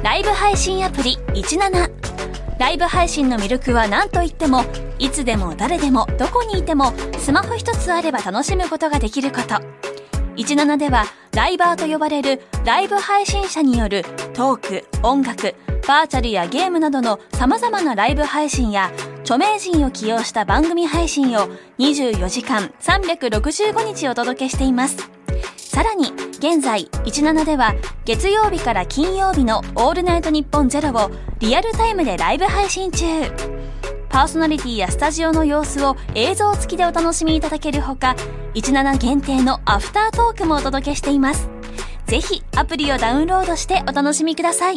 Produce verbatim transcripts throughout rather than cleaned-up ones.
ライブ配信アプリいちなな。ライブ配信の魅力は何といっても、いつでも誰でもどこにいてもスマホ一つあれば楽しむことができること。いちななではライバーと呼ばれるライブ配信者によるトーク、音楽、バーチャルやゲームなどの様々なライブ配信や著名人を起用した番組配信をにじゅうよじかんさんびゃくろくじゅうごにちお届けしています。さらに現在いちななでは月曜日から金曜日のオールナイトニッポンゼロをリアルタイムでライブ配信中。パーソナリティやスタジオの様子を映像付きでお楽しみいただけるほか、いちなな限定のアフタートークもお届けしています。ぜひアプリをダウンロードしてお楽しみください。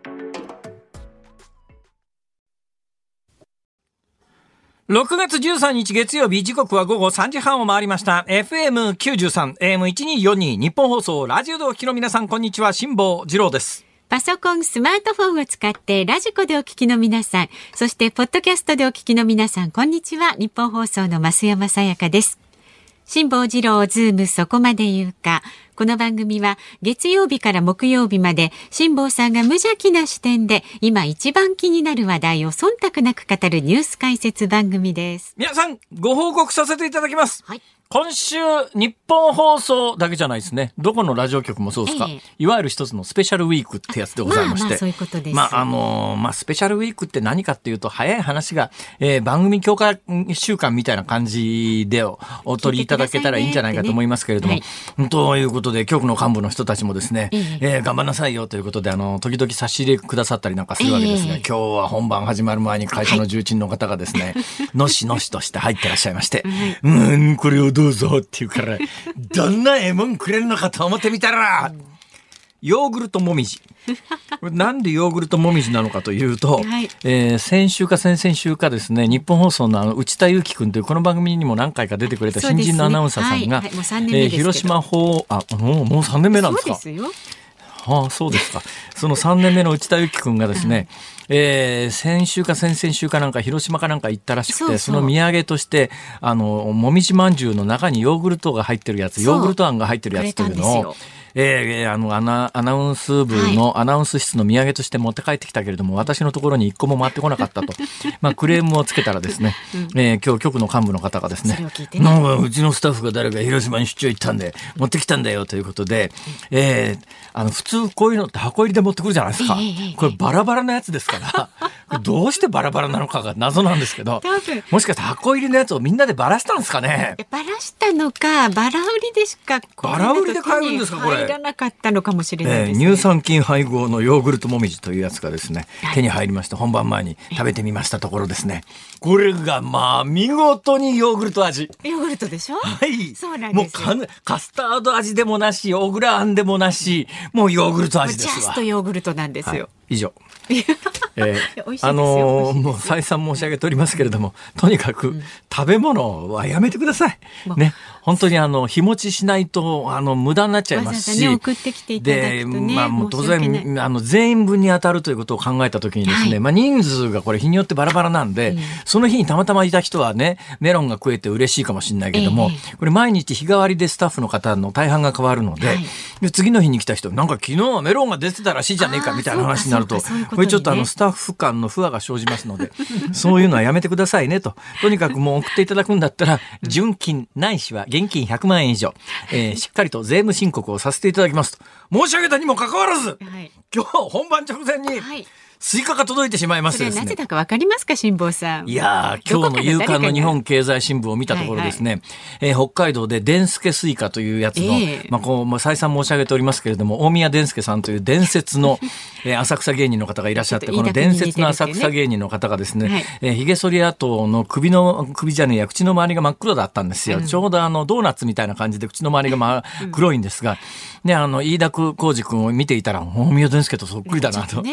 ろくがつじゅうさんにち月曜日、時刻はごごさんじはんを回りました。エフエムきゅうじゅうさん、エーエムせんにひゃくよんじゅうに 日本放送ラジオでお聞きの皆さん、こんにちは。辛坊治郎です。 パソコン、スマートフォンを使ってラジコでお聞きの皆さん、そしてポッドキャストでお聞きの皆さん、こんにちは。日本放送の増山さやかです。辛坊治郎ズームそこまで言うか。この番組は月曜日から木曜日まで辛坊さんが無邪気な視点で今一番気になる話題を忖度なく語るニュース解説番組です。 皆さんご報告させていただきます。 はい。 今週日本放送だけじゃないですね。どこのラジオ局もそうですか。ええ、いわゆる一つのスペシャルウィークってやつでございまして。 まあまあそういうことです。 まああのー、まあスペシャルウィークって何かっていうと、早い話が、えー、番組強化週間みたいな感じでお取りいただけたらいいんじゃないかと思いますけれども。ね、はい、ということで局の幹部の人たちもですね、えええー、頑張んなさいよということで、あの、時々差し入れくださったりなんかするわけですが、ええ、今日は本番始まる前に会社の重鎮の方がですね、はい、のしのしとして入ってらっしゃいまして、はい、うん、これをどうぞっていうから、どんなええもんくれるのかと思ってみたら、ヨーグルトもみじ。これなんでヨーグルトもみじなのかというと、はい、えー、先週か先々週かですね、日本放送のあの内田裕樹君というこの番組にも何回か出てくれた新人のアナウンサーさんが、広島放あもうもうさんねんめなんですか。 そうですよ。 はあ、そうですか。そのさんねんめの内田裕樹君がですね、うん、えー、先週か先々週かなんか広島かなんか行ったらしくて、そうそう、その土産としてあのもみじまんじゅうの中にヨーグルトが入ってるやつ、ヨーグルトあんが入ってるやつというのを、えー、あのアナ、アナウンス部のアナウンス室の土産として持って帰ってきたけれども、はい、私のところに一個も回ってこなかったと、まあ、クレームをつけたらですね、うん、えー、今日局の幹部の方がですね、ね、なんかうちのスタッフが誰か広島に出張行ったんで持ってきたんだよということで、えー、あの普通こういうのって箱入りで持ってくるじゃないですか、えー、これバラバラなやつですからどうしてバラバラなのかが謎なんですけど、もしかして箱入りのやつをみんなでバラしたんですかね。 バラしたのか、バラ売りでしかバラ売りで買えるんですかこれ。 入らなかったのかもしれないですね、 えー、乳酸菌配合のヨーグルトもみじというやつがですね、はい、手に入りまして本番前に食べてみましたところですね、これがまあ見事にヨーグルト味。 ヨーグルトでしょ。 はい、 そうなんですよ。 もうカスタード味でもなし、小倉あんでもなし、もうヨーグルト味ですわ。 ジャストヨーグルトなんですよ、はい、 以上えー、あのー、もう再三申し上げておりますけれども、とにかく、うん、食べ物はやめてくださいね。本当にあの日持ちしないとあの無駄になっちゃいますし、 わざわざね、送ってきていただくとね、 で、まあ、もう当然あの全員分に当たるということを考えたときにですね、はい、まあ、人数がこれ日によってバラバラなんで、うん、その日にたまたまいた人はねメロンが食えて嬉しいかもしれないけども、えー、これ毎日日替わりでスタッフの方の大半が変わるので、はい、で次の日に来た人なんか昨日はメロンが出てたらしいじゃねえかみたいな話になると、これちょっとあのスタッフ間の不和が生じますのでそういうのはやめてくださいねと。とにかくもう送っていただくんだったら純金ないしは現金ひゃくまんえん以上、えー、しっかりと税務申告をさせていただきますと申し上げたにもかかわらず、はい、今日本番直前に、はい、スイカが届いてしまいましてですね。 それはなぜだかわかりますか辛坊さん。 いやー、今日の夕刊の日本経済新聞を見たところですね、はいはい、えー、北海道で伝助スイカというやつの、えーまあ、こう、まあ、再三申し上げておりますけれども、大宮伝助さんという伝説の、えー、浅草芸人の方がいらっしゃって、この伝説の浅草芸人の方がですね、はい、えー、髭剃り跡の首の首じゃねえや口の周りが真っ黒だったんですよ、うん、ちょうどあのドーナツみたいな感じで口の周りが、ま、うん、黒いんですが、ね、あの飯田浩二君を見ていたら大宮伝助とそっくりだなと、ね、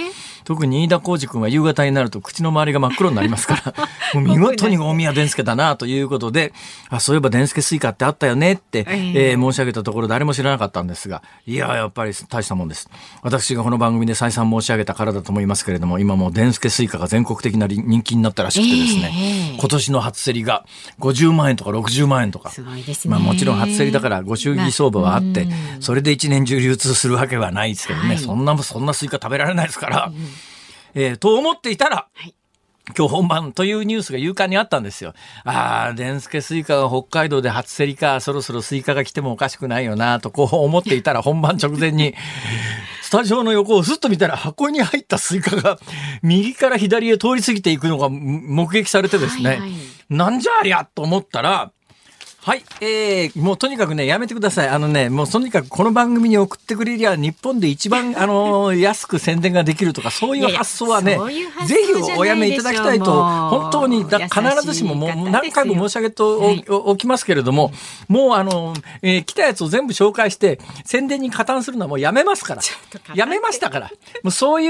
特に飯田浩司君は夕方になると口の周りが真っ黒になりますからもう見事に大宮伝助だなということで、あ、そういえば伝助スイカってあったよねって、えーえー、申し上げたところ誰も知らなかったんですが、いややっぱり大したもんです。私がこの番組で再三申し上げたからだと思いますけれども、今もう伝助スイカが全国的な人気になったらしくてですね、えー、今年の初競りがごじゅうまんえんとかろくじゅうまんえんとか、 すごいですね。 まあ、もちろん初競りだからご祝儀相場はあって、まあ、それで一年中流通するわけはないですけどね、はい、そんなそんなスイカ食べられないですから、うんえー、と思っていたら、はい、今日本番というニュースが夕刊にあったんですよ。ああ、伝助スイカが北海道で初競りか、そろそろスイカが来てもおかしくないよなとこう思っていたら、本番直前にスタジオの横をスッと見たら箱に入ったスイカが右から左へ通り過ぎていくのが目撃されてですね、はいはい、なんじゃありゃと思ったら、はい、えー、もうとにかくね、やめてください。あのね、もうとにかくこの番組に送ってくれりゃ、日本で一番、あのー、安く宣伝ができるとか、そういう発想はね、いやいやぜひおやめいただきたいと、本当にだ、必ずしももう何回も申し上げて お,、はい、おきますけれども、もうあの、えー、来たやつを全部紹介して、宣伝に加担するのはもうやめますから。やめましたから。もうそういう、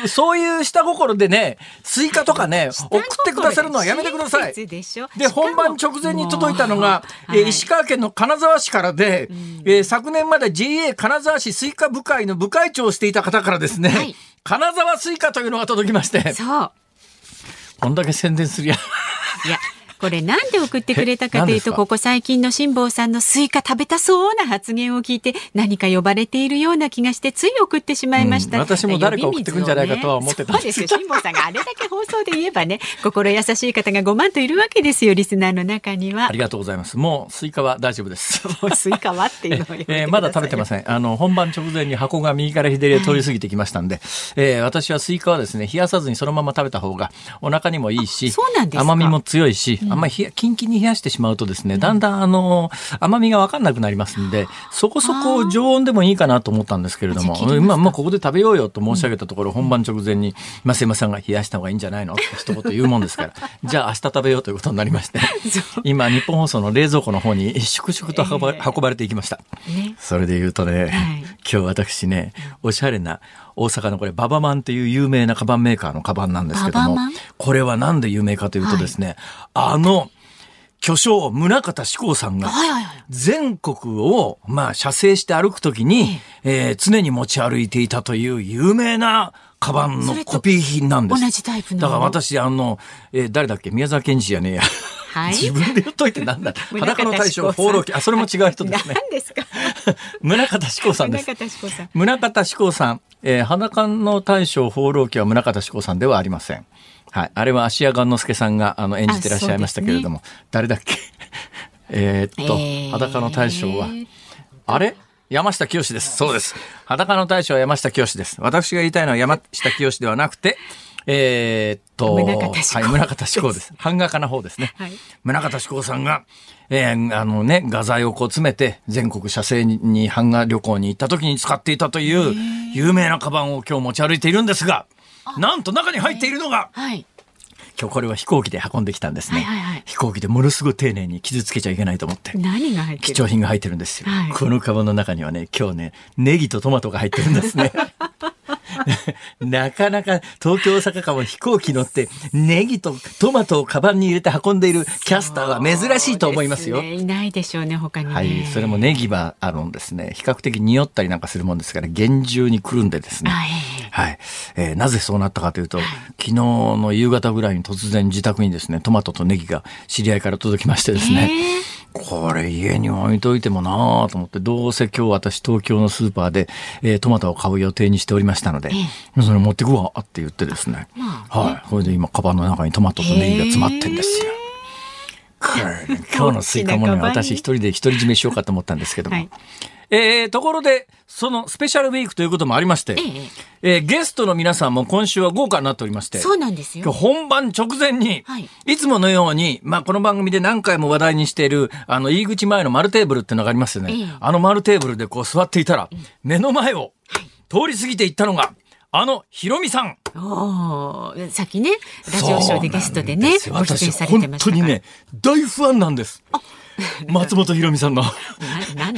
そういう下心でね、スイカとかね、送ってくださるのはやめてください。で、本番直前に届いたのが、はい、石川県の金沢市からで、うんえー、昨年まで ジェーエー 金沢市スイカ部会の部会長をしていた方からですね、はい、金沢スイカというのが届きまして、そうこんだけ宣伝すりゃいやこれなんで送ってくれたかというと、ここ最近の辛坊さんのスイカ食べたそうな発言を聞いて何か呼ばれているような気がしてつい送ってしまいました、うん、 私も誰か送ってくるんじゃないかとは思ってたんですよ。そうですよ、辛坊さんがあれだけ放送で言えばね、心優しい方がごまんといるわけですよ、リスナーの中には。 ありがとうございます。もうスイカは大丈夫ですスイカはっていうのを言ってください、 えー、まだ食べてません。あの本番直前に箱が右から左へ通り過ぎてきましたんで、はいえー、私はスイカはですね、冷やさずにそのまま食べた方がお腹にもいいし、甘みも強いし、うん、あんまりキンキンに冷やしてしまうとですね、だんだんあの甘みが分かんなくなりますんで、そこそこ常温でもいいかなと思ったんですけれども、今もうここで食べようよと申し上げたところ、うん、本番直前に増山さんが冷やした方がいいんじゃないのって一言言うもんですからじゃあ明日食べようということになりまして今日本放送の冷蔵庫の方に粛々と運ば、えー、運ばれていきました、ね、それで言うとね、はい、今日私ね、おしゃれな大阪のこれババマンという有名なカバンメーカーのカバンなんですけども、これはなんで有名かというとですね、はい、あの巨匠宗像志功さんが全国をまあ写生して歩くときに、えー、常に持ち歩いていたという有名なカバンのコピー品なんです。 同じタイプの。 だから私あの、えー、誰だっけ、宮沢賢治じゃねえや、はい、自分で言っといてなんだ裸の大将放浪記、あ、それも違う人ですね。 何ですか宗像志功さんです。宗像志功さん、宗像志功さん、えー、裸の大将放浪記は宗像志功さんではありません。はい、あれは芦屋雁之助さんがあの演じてらっしゃいましたけれども、ね、誰だっけえーっと、えー、裸の大将はあれ山下清です。そうです。裸の大将は山下清です。私が言いたいのは山下清ではなくて、えー、っと、 宗像志功、 はい、宗像志功です。版画家の方ですね。はい、宗像志功さんが、えー、あのね、画材をこう詰めて全国写生に版画旅行に行った時に使っていたという有名なカバンを今日持ち歩いているんですが、なんと中に入っているのが、はい、今日これは飛行機で運んできたんですね、はいはいはい、飛行機でものすごい丁寧に傷つけちゃいけないと思って、 何が入ってる？ 貴重品が入ってるんですよ、はい、このカバンの中にはね、今日ね、ネギとトマトが入ってるんですねなかなか東京大阪間も飛行機乗ってネギとトマトをカバンに入れて運んでいるキャスターは珍しいと思いますよ。 そうですね、いないでしょうね、他にね。 はい、それもネギはあのですね、比較的匂ったりなんかするもんですから厳重にくるんでですね、はいはいえー、なぜそうなったかというと、はい、昨日の夕方ぐらいに突然自宅にですね、トマトとネギが知り合いから届きましてですね、これ家に置いといてもなぁと思って、どうせ今日私東京のスーパーで、えー、トマトを買う予定にしておりましたので、えー、それ持ってくわって言ってですね、まあ、はい、それで今カバンの中にトマトとネギが詰まってんですよ、えー、これ、ね、今日のスイカもね、私一人で独り占めしようかと思ったんですけども、はい、えー、ところでそのスペシャルウィークということもありまして、えーえー、ゲストの皆さんも今週は豪華になっておりまして、 そうなんですよ。 今日本番直前に、はい、いつものように、まあ、この番組で何回も話題にしているあの入り口前の丸テーブルっていうのがありますよね、えー、あの丸テーブルでこう座っていたら、うん、目の前を通り過ぎていったのがあのひろみさん。 おさっきね、ラジオショーでゲストでね、ご出演されてましたから。 私本当にね、大ファンなんです。松本ひろみさんのななんで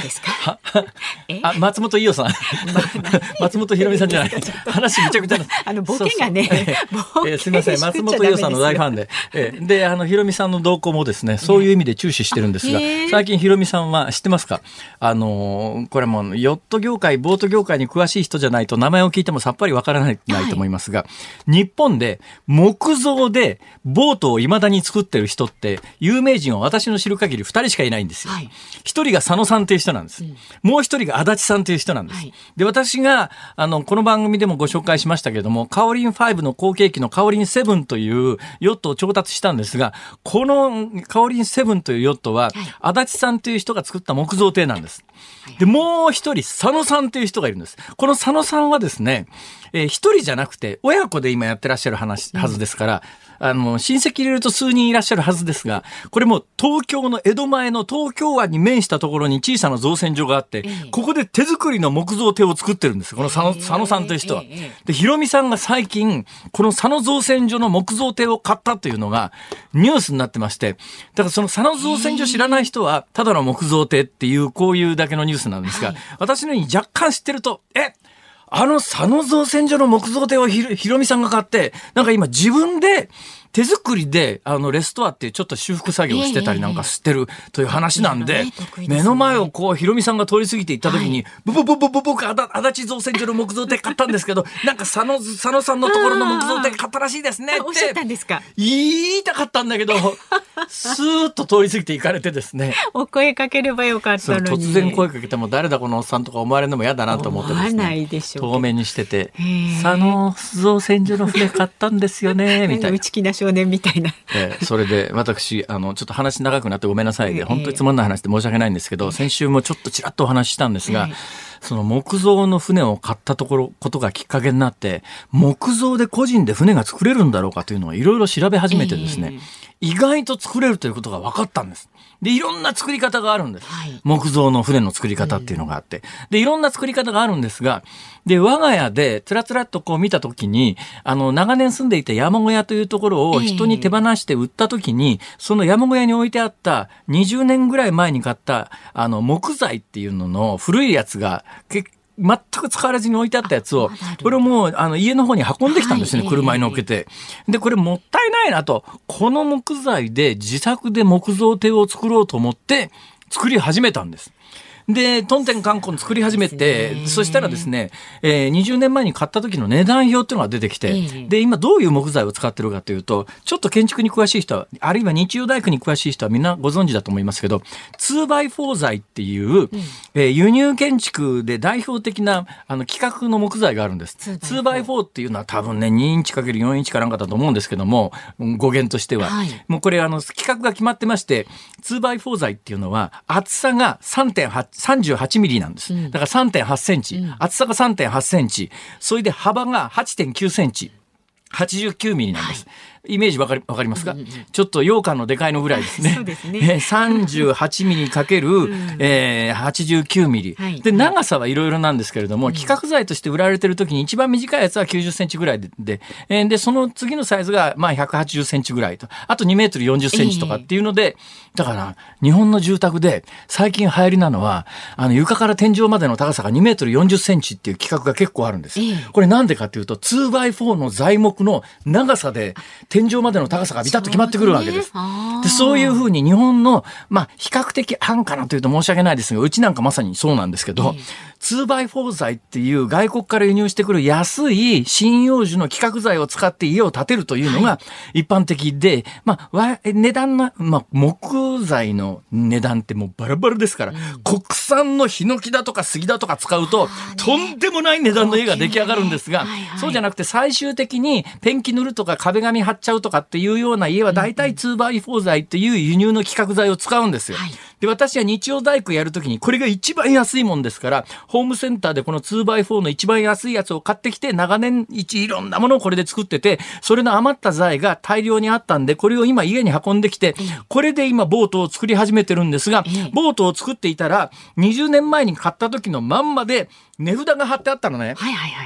ですか？ あ、松本伊代さん。松本ひろみさんじゃない。話めちゃくちゃな。 あの、ボケがね。 そうそうえーえーすみません。松本伊代さんの大ファンで。えーで、あの、ひろみさんの動向もですね、そういう意味で注視してるんですが、最近ひろみさんは知ってますか？あのー、これもヨット業界、ボート業界に詳しい人じゃないと名前を聞いてもさっぱりわからない、ないと思いますが、日本で木造でボートを未だに作ってる人って、有名人は私の知る限りふたりしかいないんですよ。 はい、 一人が佐野さんという人なんです。うん、もう一人が足立さんという人なんです。はい、で、私が、あの、この番組でもご紹介しましたけれども、カオリンファイブの後継機のカオリンセブンというヨットを調達したんですが、このカオリンセブンというヨットは、はい、足立さんという人が作った木造艇なんです。で、もう一人、佐野さんという人がいるんです。この佐野さんはですね、えー、一人じゃなくて、親子で今やってらっしゃる話、はずですから、うん、あの、親戚入れると数人いらっしゃるはずですが、これも東京の江戸前の東京湾に面したところに小さな造船所があって、えー、ここで手作りの木造艇を作ってるんです。この佐野、佐野さんという人は。えーえー、で、ひろみさんが最近、この佐野造船所の木造艇を買ったというのがニュースになってまして、だからその佐野造船所知らない人は、ただの木造艇っていう、こういうだけのニュースなんですが、はい、私のように若干知ってると、えあの佐野造船所の木造艇をひろ、ひろみさんが買って、なんか今自分で手作りで、あの、レストアっていうちょっと修復作業をしてたりなんかしてるという話なんで、目の前をこう、ひろみさんが通り過ぎていった時に、ブブブブブブブ、足立造船所の木造艇買ったんですけど、なんか佐野、佐野さんのところの木造艇買ったらしいですねって。 おっしゃったんですか？ 言いたかったんだけど、スーッと通り過ぎて行かれてですね。 お声かければよかったのに。 突然声かけても誰だこのおっさんとか思われるのも嫌だなと思ってですね。 思わないでしょう。 遠目にしてて、佐野造船所の船買ったんですよね、みたいな。 内気な少年みたいな。 えー、それで私あのちょっと話長くなってごめんなさいで、本当につまんない話で申し訳ないんですけど、先週もちょっとちらっとお話ししたんですが、その木造の船を買ったところことがきっかけになって、木造で個人で船が作れるんだろうかというのをいろいろ調べ始めてですね、意外と作れるということが分かったんです。で、いろんな作り方があるんです。はい、木造の船の作り方っていうのがあって。で、いろんな作り方があるんですが、で、我が家でつらつらっとこう見たときに、あの、長年住んでいた山小屋というところを人に手放して売ったときに、えー、その山小屋に置いてあったにじゅうねんぐらい前に買った、あの、木材っていうのの古いやつが結構全く使われずに置いてあったやつを、これをもうあの家の方に運んできたんですね、はい、車に乗っけて。で、これもったいないなと、この木材で自作で木造艇を作ろうと思って作り始めたんです。で、トンテンカンコン作り始めて、そしたらですね、えー、にじゅうねんまえに買った時の値段表っていうのが出てきて、えー、で、今どういう木材を使ってるかというと、ちょっと建築に詳しい人は、あるいは日曜大工に詳しい人はみんなご存知だと思いますけど、ツーバイフォー 材っていう、うん、えー、輸入建築で代表的なあの規格の木材があるんです。ツーバイフォー っていうのは多分ね、にインチかけるよんインチかなんかだと思うんですけども、語源としては。はい、もうこれあの、規格が決まってまして、ツーバイフォー 材っていうのは、厚さが さんてんはちさんじゅうはちミリなんです。だから さんてんはちセンチ、うん、厚さが さんてんはちセンチ、それで幅が はちてんきゅうセンチ、はちじゅうきゅうミリなんです。はい、イメージわかり、わかりますか？うんうん、ちょっと羊羹のでかいのぐらいですね。そうですね。さんじゅうはちミリかける、うん、えー、はちじゅうきゅうミリ。はい、で、長さはいろいろなんですけれども、うん、規格材として売られてる時に一番短いやつはきゅうじゅっセンチぐらいで、で、えー、で、その次のサイズが、まあ、ひゃくはちじゅっセンチぐらいと。あとにメートルよんじゅっセンチとかっていうので、えー、だから、日本の住宅で最近流行りなのは、あの、床から天井までの高さがにメートルよんじゅっセンチっていう規格が結構あるんです。えー、これなんでかっていうと、ツーバイフォー の材木の長さで、天井までの高さがビタッと決まってくるわけです。そうで、そういうふうに日本の、まあ、比較的安価なというと申し訳ないですが、うちなんかまさにそうなんですけど、うん、ツーバイフォー 材っていう外国から輸入してくる安い針葉樹の規格材を使って家を建てるというのが一般的で、はい、まあ、値段の、まあ、木材の値段ってもうバラバラですから、うん、国産のヒノキだとか杉だとか使うと、とんでもない値段の家が出来上がるんですが、はいはい、そうじゃなくて最終的にペンキ塗るとか壁紙貼っちゃうとかっていうような家は大体 ツーバイフォー 材っていう輸入の規格材を使うんですよ。はい、で、私は日曜大工やるときにこれが一番安いもんですから、ホームセンターでこの ツーバイフォー の一番安いやつを買ってきて、長年一いろんなものをこれで作ってて、それの余った材が大量にあったんで、これを今家に運んできて、これで今ボートを作り始めてるんですが、ボートを作っていたらにじゅうねんまえに買った時のまんまで値札が貼ってあったのね。はいはいはいはい。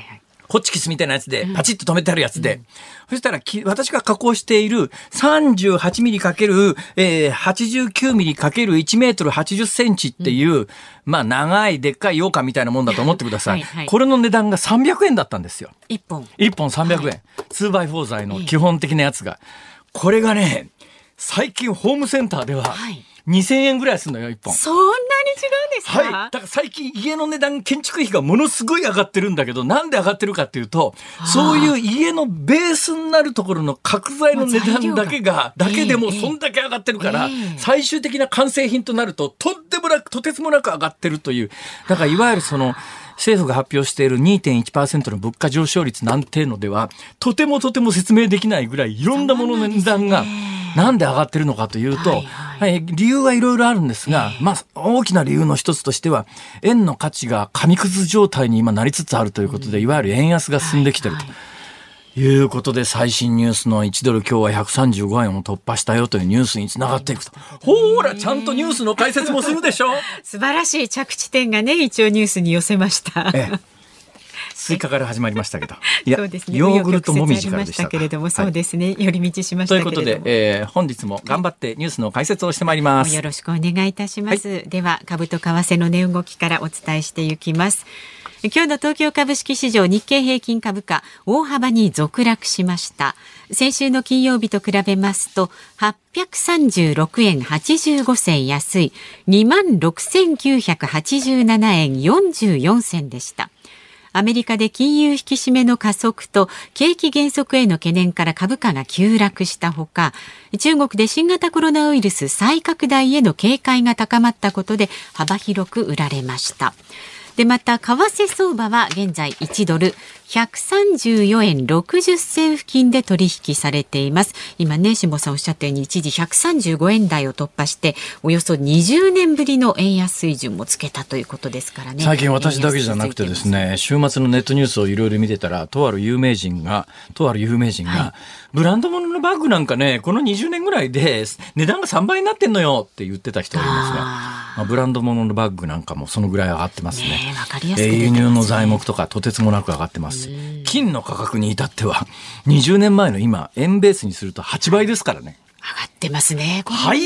ホッチキスみたいなやつでパチッと止めてあるやつで、うん、そしたらき私が加工している さんじゅうはちミリかけるはちじゅうきゅうミリかけるいちメートルはちじゅっセンチっていう、うん、まあ長いでっかい羊羹みたいなもんだと思ってください。はい、はい、これの値段がさんびゃくえんだったんですよ。 いっぽん。 いっぽんさんびゃくえん。はい、ツーバイフォー 材の基本的なやつが。これがね、最近ホームセンターではにせんえんぐらいするのよ、いっぽん。 そんなに違うんですか？ はい。だから最近家の値段、建築費がものすごい上がってるんだけど、なんで上がってるかっていうと、そういう家のベースになるところの角材の値段だけが、だけでもそんだけ上がってるから、えーえー、最終的な完成品となると、とんでもなく、とてつもなく上がってるという。だからいわゆるその、政府が発表している にてんいちパーセント の物価上昇率なんていうのでは、とてもとても説明できないぐらいいろんなものの値段がなんで上がってるのかというと、はいはい、理由はいろいろあるんですが、まあ、大きな理由の一つとしては、円の価値が紙くず状態に今なりつつあるということで、いわゆる円安が進んできていると。はいはいいうことで、最新ニュースのいちドル今日はひゃくさんじゅうごえんを突破したよというニュースにつながっていくと。ほーら、ちゃんとニュースの解説もするでしょ。 素晴らしい着地点がね、一応ニュースに寄せました。ええ、 スイカから始まりましたけど、いや、そうですね、ヨーグルトもみじからでしたけれども、そうですね、寄り道しましたけれども。 ということで、えー、本日も頑張ってニュースの解説をしてまいります。 よろしくお願いいたします。はい、では、株と為替の値動きからお伝えしていきます。今日の東京株式市場、日経平均株価大幅に続落しました。先週の金曜日と比べますとはっぴゃくさんじゅうろくえんはちじゅうごせん安い にまんろくせんきゅうひゃくはちじゅうななえんよんじゅうよんせんでした。アメリカで金融引き締めの加速と景気減速への懸念から株価が急落したほか、中国で新型コロナウイルス再拡大への警戒が高まったことで幅広く売られました。でまた為替相場は現在いちドルひゃくさんじゅうよえんろくじゅっせん付近で取引されています。今ね、辛坊さんおっしゃったように一時ひゃくさんじゅうごえん台を突破しておよそにじゅうねんぶりの円安水準もつけたということですからね。 最近私だけじゃなくてですね、週末のネットニュースをいろいろ見てたら、とある有名人がとある有名人が、はい、ブランド物のバッグなんかね、このにじゅうねんぐらいで値段がさんばいになってんのよって言ってた人がいますが、あまあ、ブランド物のバッグなんかもそのぐらい上がってますね。 ね、わかりやすく出てますね。 輸入の材木とかとてつもなく上がってます。金の価格に至ってはにじゅうねんまえの今円ベースにするとはちばいですからね。 上がってますね。これね、 はい、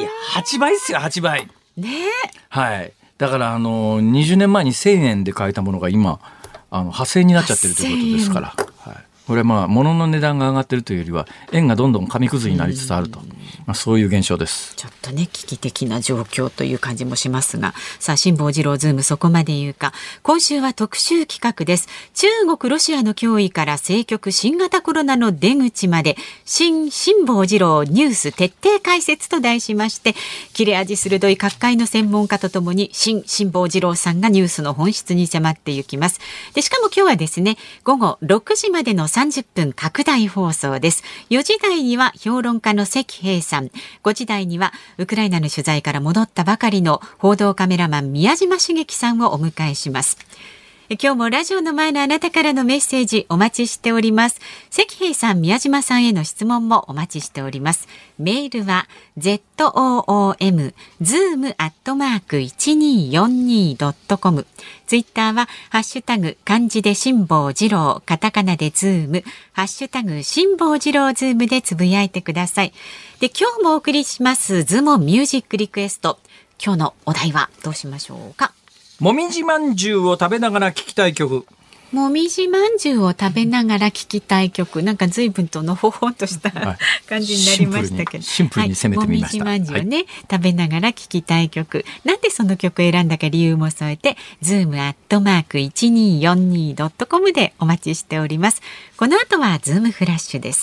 はちばいですよ、はちばいね。 はい。だからあのにじゅうねんまえにせんえんで買えたものが今あのはっせんえんになっちゃってるということですから、はい、これはまあ物の値段が上がってるというよりは円がどんどん紙くずになりつつあると、まあ、そういう現象です。 ちょっとね、危機的な状況という感じもしますが、さあ辛坊治郎ズームそこまで言うか、今週は特集企画です。中国ロシアの脅威から政局、新型コロナの出口まで、新辛坊治郎ニュース徹底解説と題しまして、切れ味鋭い各界の専門家とともに新辛坊治郎さんがニュースの本質に迫っていきます。でしかも今日はですね、午後ろくじまでのさんじゅっぷん拡大放送です。よじ台には評論家の関平さん、ごじ台にはウクライナの取材から戻ったばかりの報道カメラマン宮島茂樹さんをお迎えします。今日もラジオの前のあなたからのメッセージお待ちしております。関平さん、宮島さんへの質問もお待ちしております。メールは ズーム ズーム アットマーク いちにーよんにー ドットコム、ツイッターはハッシュタグ漢字で辛坊治郎、カタカナでズーム、ハッシュタグ辛坊治郎ズームでつぶやいてください。で、今日もお送りしますズモンミュージックリクエスト。今日のお題はどうしましょうか。 もみじまんじゅうを食べながら聴きたい曲。 もみじまんじゅうを食べながら聴きたい曲、なんか随分とのほほんとした、はい、感じになりましたけど、 シンプルに攻めてみました。 はい、もみじまんじゅうをね、はい、食べながら聴きたい曲、なんでその曲を選んだか理由も添えて ズーム アットマーク いちにーよんにー ドットコム でお待ちしております。この後はズームフラッシュです。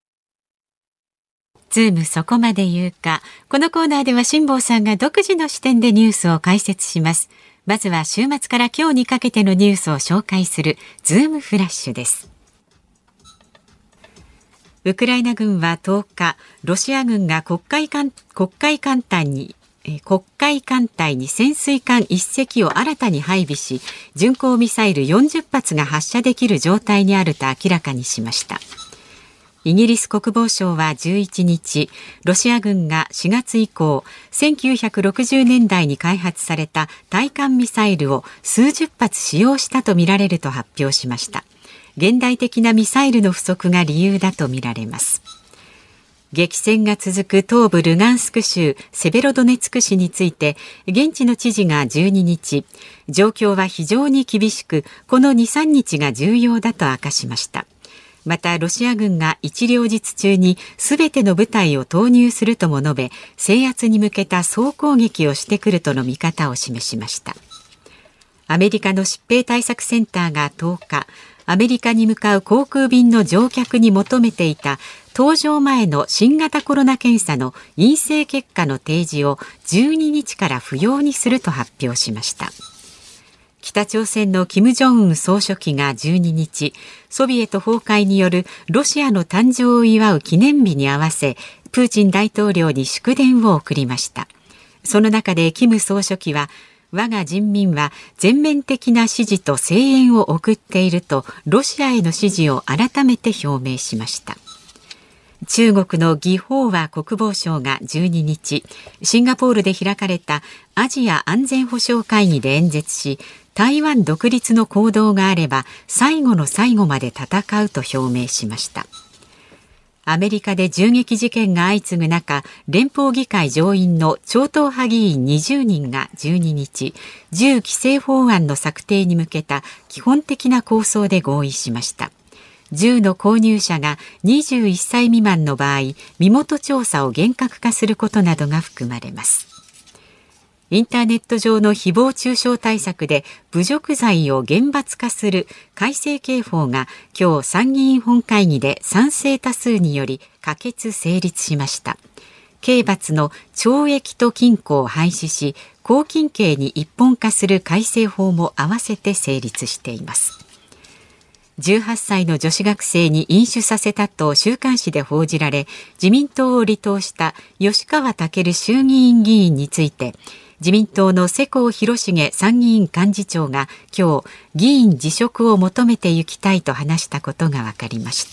ズームそこまで言うか。このコーナーでは辛坊さんが独自の視点でニュースを解説します。まずは週末から今日にかけてのニュースを紹介するズームフラッシュです。ウクライナ軍はとおか、ロシア軍が黒海艦、黒海艦隊に黒海艦隊に潜水艦いっせきを新たに配備し、巡航ミサイルよんじゅっぱつが発射できる状態にあると明らかにしました。イギリス国防省はじゅういちにち、ロシア軍がしがつ以降、せんきゅうひゃくろくじゅうねんだいに開発された対艦ミサイルを数十発使用したとみられると発表しました。 現代的なミサイルの不足が理由だとみられます。激戦が続く東部ルガンスク州セベロドネツク市について、現地の知事がじゅうににち、状況は非常に厳しく、この にさんにちが重要だと明かしました。またロシア軍が一両日中にすべての部隊を投入するとも述べ、制圧に向けた総攻撃をしてくるとの見方を示しました。アメリカの疾病対策センターがとおか、アメリカに向かう航空便の乗客に求めていた搭乗前の新型コロナ検査の陰性結果の提示をじゅうににちから不要にすると発表しました。北朝鮮の金正恩総書記がじゅうににち、ソビエト崩壊によるロシアの誕生を祝う記念日に合わせ、プーチン大統領に祝電を送りました。その中で金総書記は、我が人民は全面的な支持と声援を送っているとロシアへの支持を改めて表明しました。中国の魏鳳和国防相がじゅうににち、シンガポールで開かれたアジア安全保障会議で演説し、台湾独立の行動があれば最後の最後まで戦うと表明しました。アメリカで銃撃事件が相次ぐ中、連邦議会上院の超党派議員にじゅうにんがじゅうににち、銃規制法案の策定に向けた基本的な構想で合意しました。銃の購入者がにじゅういっさい未満の場合、身元調査を厳格化することなどが含まれます。インターネット上の誹謗中傷対策で侮辱罪を厳罰化する改正刑法が今日参議院本会議で賛成多数により可決成立しました。刑罰の懲役と禁錮を廃止し、拘禁刑に一本化する改正法も合わせて成立しています。じゅうはっさいの女子学生に飲酒させたと週刊誌で報じられ、自民党を離党した吉川赳衆議院議員について、自民党の世耕弘成参議院幹事長が今日議員辞職を求めていきたいと話したことが分かりました。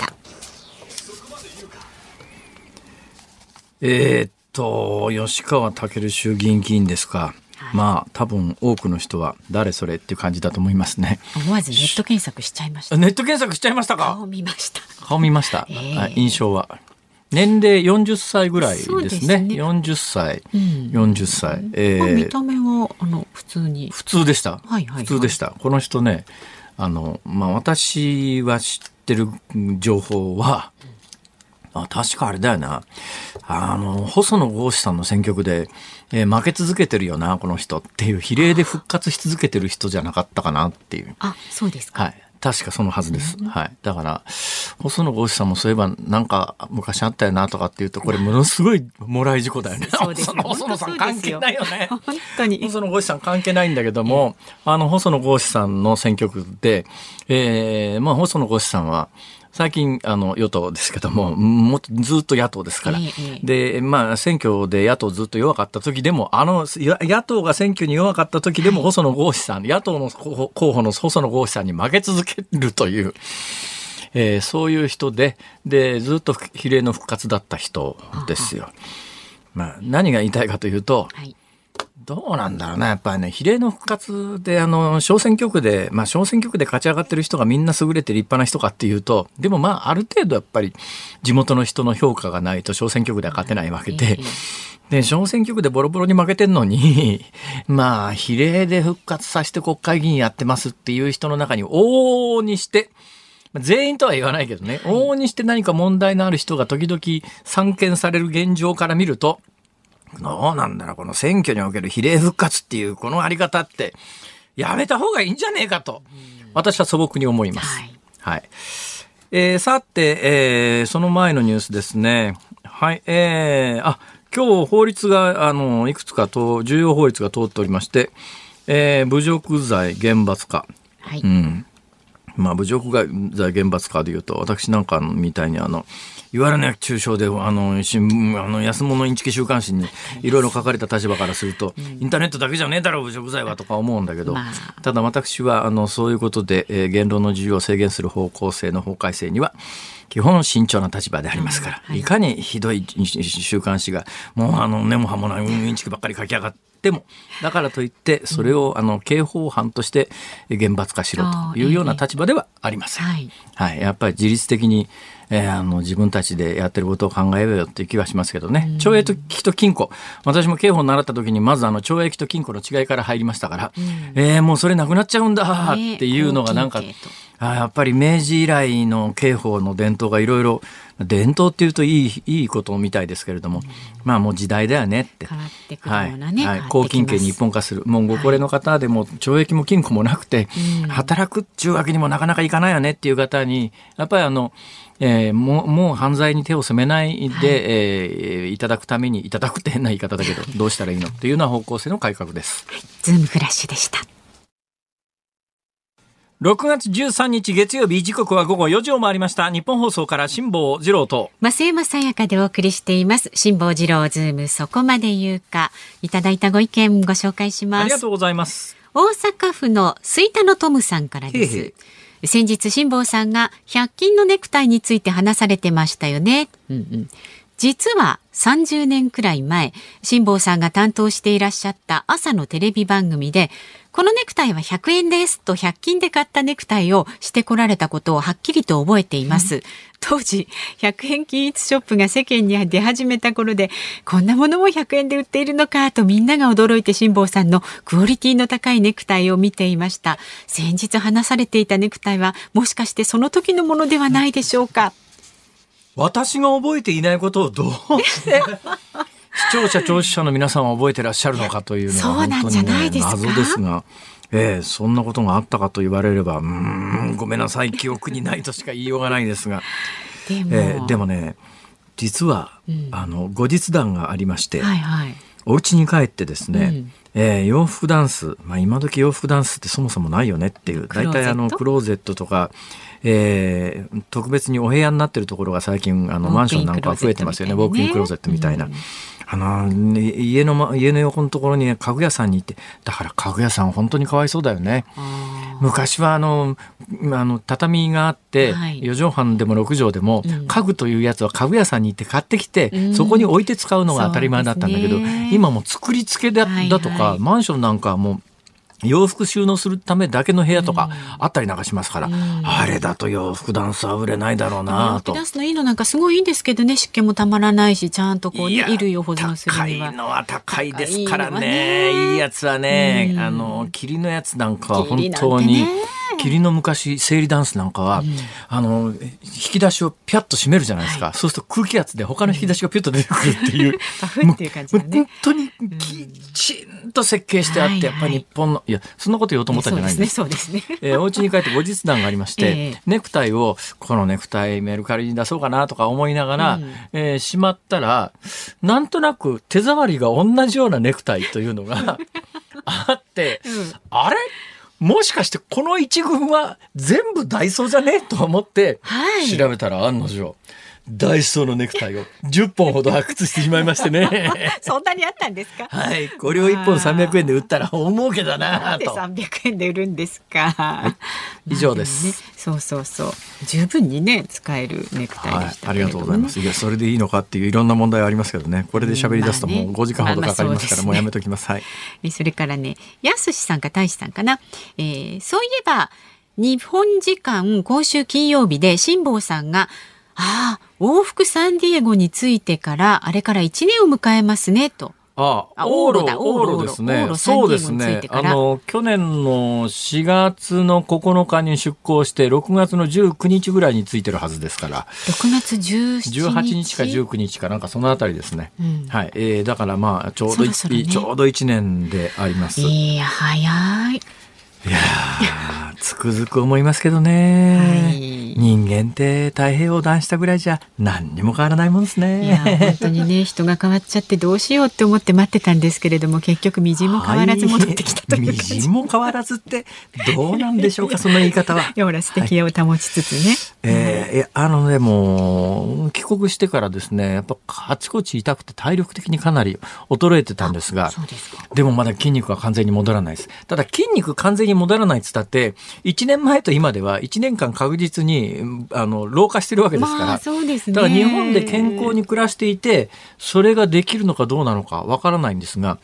えー、っと吉川赳衆議院議員ですか。はい、まあ多分多くの人は誰それっていう感じだと思いますね。 思わずネット検索しちゃいました。 ネット検索しちゃいましたか。 顔見ました。 顔見ました、えー、印象は年齢よんじゅっさいぐらいです ね, ですねよんじゅっさい、うん、よんじゅっさい、えー、 見た目はあの普通に普通でした、 はいはいはい、 普通でした。この人ね、あの、まあ、私は知ってる情報は、あ、確かあれだよな、あの細野豪志さんの選挙区で、えー、負け続けてるよなこの人っていう、比例で復活し続けてる人じゃなかったかなっていう。 あ、そうですか。 はい、確かそのはずです、うん、はい、だから細野豪志さんもそういえばなんか昔あったよなとかっていうと、これものすごいもらい事故だよね。 そうですね細野さん関係ないよね。 本当に細野豪志さん関係ないんだけども、うん、あの細野豪志さんの選挙区で、えーまあ、細野豪志さんは最近あの与党ですけども、もっとずっと野党ですから、ええ、でまあ選挙で野党ずっと弱かった時でも、あの野党が選挙に弱かった時でも細野豪志さん、野党の候補の細野豪志さんに負け続けるという、えー、そういう人で、でずっと比例の復活だった人ですよ。まあ、何が言いたいかというと、はい、どうなんだろうな、やっぱりね、比例の復活で、あの、小選挙区で、まあ、小選挙区で勝ち上がってる人がみんな優れて立派な人かっていうと、でもまあ、ある程度やっぱり、地元の人の評価がないと小選挙区では勝てないわけで、で、小選挙区でボロボロに負けてんのに、まあ、比例で復活させて国会議員やってますっていう人の中に、往々にして、全員とは言わないけどね、往々にして何か問題のある人が時々散見される現状から見ると、どうなんだろう、この選挙における比例復活っていうこのあり方ってやめた方がいいんじゃねえかと私は素朴に思います。はい、はい、えー、さて、えー、その前のニュースですね。はい、えー、あ今日法律があのいくつかと重要法律が通っておりまして、えー、侮辱罪厳罰化、はい、うん、まあ侮辱罪厳罰化でいうと、私なんかみたいにあの言われない中傷で、あの、新聞、あの、安物インチキ週刊誌にいろいろ書かれた立場からすると、うん、インターネットだけじゃねえだろ、侮辱罪はとか思うんだけど、まあ、ただ私は、あの、そういうことで、えー、言論の自由を制限する方向性の法改正には、基本慎重な立場でありますから、うん、はい、いかにひどい週刊誌が、もうあの、根も葉もないインチキばっかり書き上がって、 でもだからといってそれをあの刑法犯として厳罰化しろというような立場ではありません。はいはい、やっぱり自律的に、えー、あの自分たちでやってることを考えようよっていう気はしますけどね。うん、懲役と禁錮、私も刑法を習った時にまずあの懲役と禁錮の違いから入りましたから、うん、えー、もうそれなくなっちゃうんだっていうのがなんか、あやっぱり明治以来の刑法の伝統がいろいろ、伝統っていうといい、いいことみたいですけれども、うん、まあもう時代だよねって。 変わってくるようなね。 はいはい、拘禁刑に一本化する。もうご高齢の方でも懲役も禁錮もなくて、はい、働くっていうわけにもなかなかいかないよねっていう方に、やっぱりあの、えー、もう、もう犯罪に手を染めないで、はい、えー、いただくために、いただくって変な言い方だけど、どうしたらいいのっていうような方向性の改革です。 はい、ズームフラッシュでした。 ろくがつじゅうさんにち月曜日、時刻は午後よじを回りました。日本放送から辛坊治郎と増山さやかでお送りしています。辛坊治郎ズームそこまで言うか。いただいたご意見ご紹介します。 ありがとうございます。 大阪府の吹田のトムさんからです。へへ、先日辛坊さんがひゃく均のネクタイについて話されてましたよね。うんうん、実はさんじゅうねんくらい前、辛坊さんが担当していらっしゃった朝のテレビ番組で、このネクタイはひゃくえんですとひゃく均で買ったネクタイをしてこられたことをはっきりと覚えています。うん、当時ひゃくえん均一ショップが世間に出始めた頃で、こんなものもひゃくえんで売っているのかとみんなが驚いて辛坊さんのクオリティの高いネクタイを見ていました。先日話されていたネクタイはもしかしてその時のものではないでしょうか。 私が覚えていないことをどうして視聴者聴取者の皆さんは覚えてらっしゃるのかというのは本当に、ね、謎ですが、えー、そんなことがあったかと言われれば、うーん、ごめんなさい、記憶にないとしか言いようがないですが、でも、えー、でもね、実は、うん、あの後日談がありまして、はいはい、お家に帰ってですね、うん、えー、洋服ダンス、まあ、今時洋服ダンスってそもそもないよねっていう、大体あのクローゼットとか、えー、特別にお部屋になってるところが最近あのマンションなんかは増えてますよね。ウォークインクローゼットみたいな、うん、あの家の家の横のところに、ね、家具屋さんに行って、だから家具屋さん本当にかわいそうだよね。昔はあのあの畳があって、はい、よじょうはんでもろくじょうでも、うん、家具というやつは家具屋さんに行って買ってきて、うん、そこに置いて使うのが当たり前だったんだけど、今もう作り付けだ、だとか、はいはい、マンションなんかはもう洋服収納するためだけの部屋とかあったりなんかしますから、うん、あれだと洋服ダンスは売れないだろうなと。 洋服ダンスのいいのなんかすごいいいんですけどね、湿気もたまらないし、ちゃんとこうね、衣類を保存するには。 高いのは高いですからね。いい、いいやつはね、うん、あの霧のやつなんかは本当に、霧の昔生理ダンスなんかは、うん、あの引き出しをピャッと閉めるじゃないですか、はい、そうすると空気圧で他の引き出しがピュッと出てくるっていう、 パフっていう感じだね。 本当にきちんと設計してあって、うん、やっぱり日本の、いやそんなこと言おうと思ったんじゃないんです。 そうですね、そうですね。 えー、お家に帰って後日談がありまして、えー、ネクタイをこのネクタイメルカリに出そうかなとか思いながら、うんえー、しまったらなんとなく手触りが同じようなネクタイというのがあって、うん、あれもしかしてこの一群は全部ダイソーじゃねと思って調べたら、案の定ダイソーのネクタイをじゅっぽんほど発掘してしまいましてねそんなにあったんですか。 はい、これをいっぽんさんびゃくえんで売ったら大儲けだなと。なんでさんびゃくえんで売るんですか、はい、 以上です、 ね、そうそうそう、十分にね使えるネクタイでしたけれども、ね、はい、ありがとうございます。 いやそれでいいのかっていういろんな問題はありますけどね、これで喋り出すともうごじかんほどかかりますから、もうやめときます。はい、 それからね、やすしさんか大志さんかな、えー、そういえば日本時間今週金曜日で辛坊さんがああ往復サンディエゴについてからあれからいちねんを迎えますねと。 ああ、往路だ、往路ですね。そうですね。あの、去年のしがつのここのかに出港して、ろくがつのじゅうくにちぐらいについてるはずですから。 ろくがつじゅうしちにち。じゅうはちにちかじゅうくにちかなんかそのあたりですね。うん、はい。えー、だからまあ、ちょうど、そろそろね、ちょうどいちねんであります。 いや、早い。 いやー、つくづく思いますけどね。はい。人間って太平洋横断したぐらいじゃ何にも変わらないもんですね。 いや本当にね、人が変わっちゃってどうしようって思って待ってたんですけれども、結局みじんも変わらず戻ってきたという感じ。 みじんも変わらずってどうなんでしょうかその言い方は。いやほら素敵を保ちつつね、はい、 えー、いやあのでも帰国してからですね、やっぱあちこち痛くて体力的にかなり衰えてたんですが、 そうですか。 でもまだ筋肉は完全に戻らないです。ただ筋肉完全に戻らないって言ったっていちねんまえと今ではいちねんかん確実にあの老化してるわけですから、 まあそうですね、 だから日本で健康に暮らしていてそれができるのかどうなのかわからないんですが、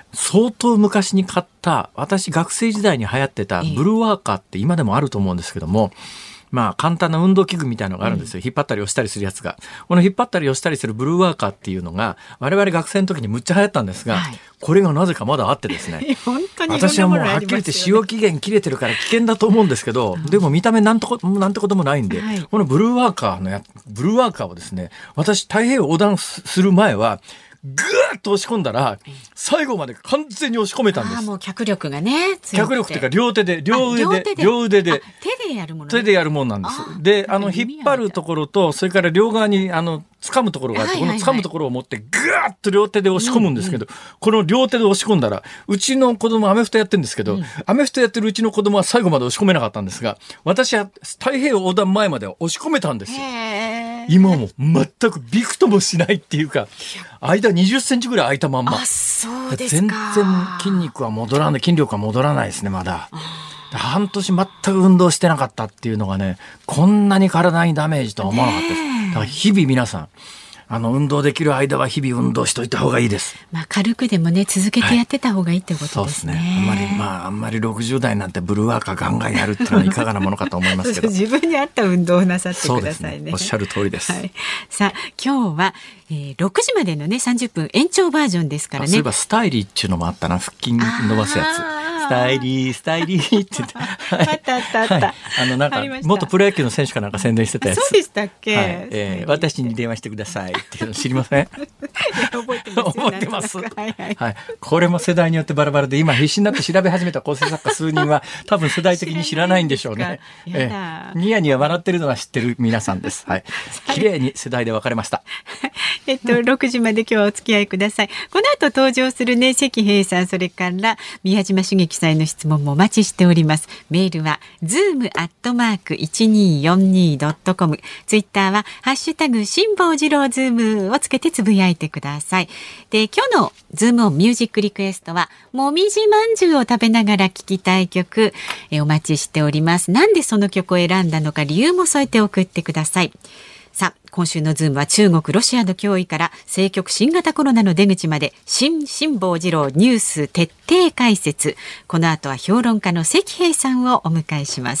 相当昔に買った、私学生時代に流行ってたブルーワーカーって今でもあると思うんですけども、まあ簡単な運動器具みたいなのがあるんですよ、うん、引っ張ったり押したりするやつが。この引っ張ったり押したりするブルーワーカーっていうのが我々学生の時にむっちゃ流行ったんですが、はい、これがなぜかまだあってですね本当に私はもうはっきり言って使用期限切れてるから危険だと思うんですけど、うん、でも見た目なんとこなんてこともないんで、はい、このブルーワーカーのやブルーワーカーをですね、私太平洋横断する前はぐーっと押し込んだら最後まで完全に押し込めたんです。 あ、もう脚力がね強くて、脚力っていうか両手で両腕で両腕で手でやるもの、ね、 手でやるもんなんです。で、あの引っ張るところとそれから両側にあの掴むところがあって、はいはいはい、この掴むところを持ってぐーっと両手で押し込むんですけど、うんうん、この両手で押し込んだらうちの子供アメフトやってるんですけど、うん、アメフトやってるうちの子供は最後まで押し込めなかったんですが、私は太平洋横断前までは押し込めたんですよ。今も全くびくともしないっていうか、間にじゅっセンチぐらい空いたまんま。 あ、そうですか。 全然筋肉は戻らない、筋力は戻らないですね、まだ。半年全く運動してなかったっていうのがね、こんなに体にダメージとは思わなかったです。だから日々皆さん、あの運動できる間は日々運動しといた方がいいです。 まあ、軽くでもね続けてやってた方がいいってことですね。はい、そうですね。あんまりまああんまりろくじゅう代なんてブルーワーカーガンガンやるっていうのはいかがなものかと思いますけど。 自分に合った運動をなさってください ね, そうですね。おっしゃる通りです。はい、 さあ今日は、えー、ろくじまでのねさんじゅっぷん延長バージョンですからね。 そういえばスタイリーっていうのもあったな、腹筋伸ばすやつ。スタイリースタイリーって言って、 はい、あったあったあった、はい、 あのなんか元プロ野球の選手かなんか宣伝してたやつ。 そうでしたっけ、 はい、えー、私に電話してくださいっていうの知りません？いや覚えてます覚えてます、はいはいはい、これも世代によってバラバラで今必死になって調べ始めた構成作家数人は多分世代的に知らないんでしょうね。えー、ニヤニヤ笑ってるのは知ってる皆さんです。はい、綺麗に世代で分かれました。 えっとろくじまで今日はお付き合いください。この後登場するね関平さん、それから宮島茂樹さんへの質問もお待ちしております。メールは ズーム アットマーク いちにーよんにー ドットコム、 ツイッターはハッシュタグ辛坊治郎ズームをつけてつぶやいてください。で今日のズームオンミュージックリクエストはもみじまんじゅうを食べながら聴きたい曲、えお待ちしております。なんでその曲を選んだのか理由も添えて送ってください。さあ今週のズームは中国ロシアの脅威から政局新型コロナの出口まで新辛坊治郎ニュース徹底解説。この後は評論家の関平さんをお迎えします。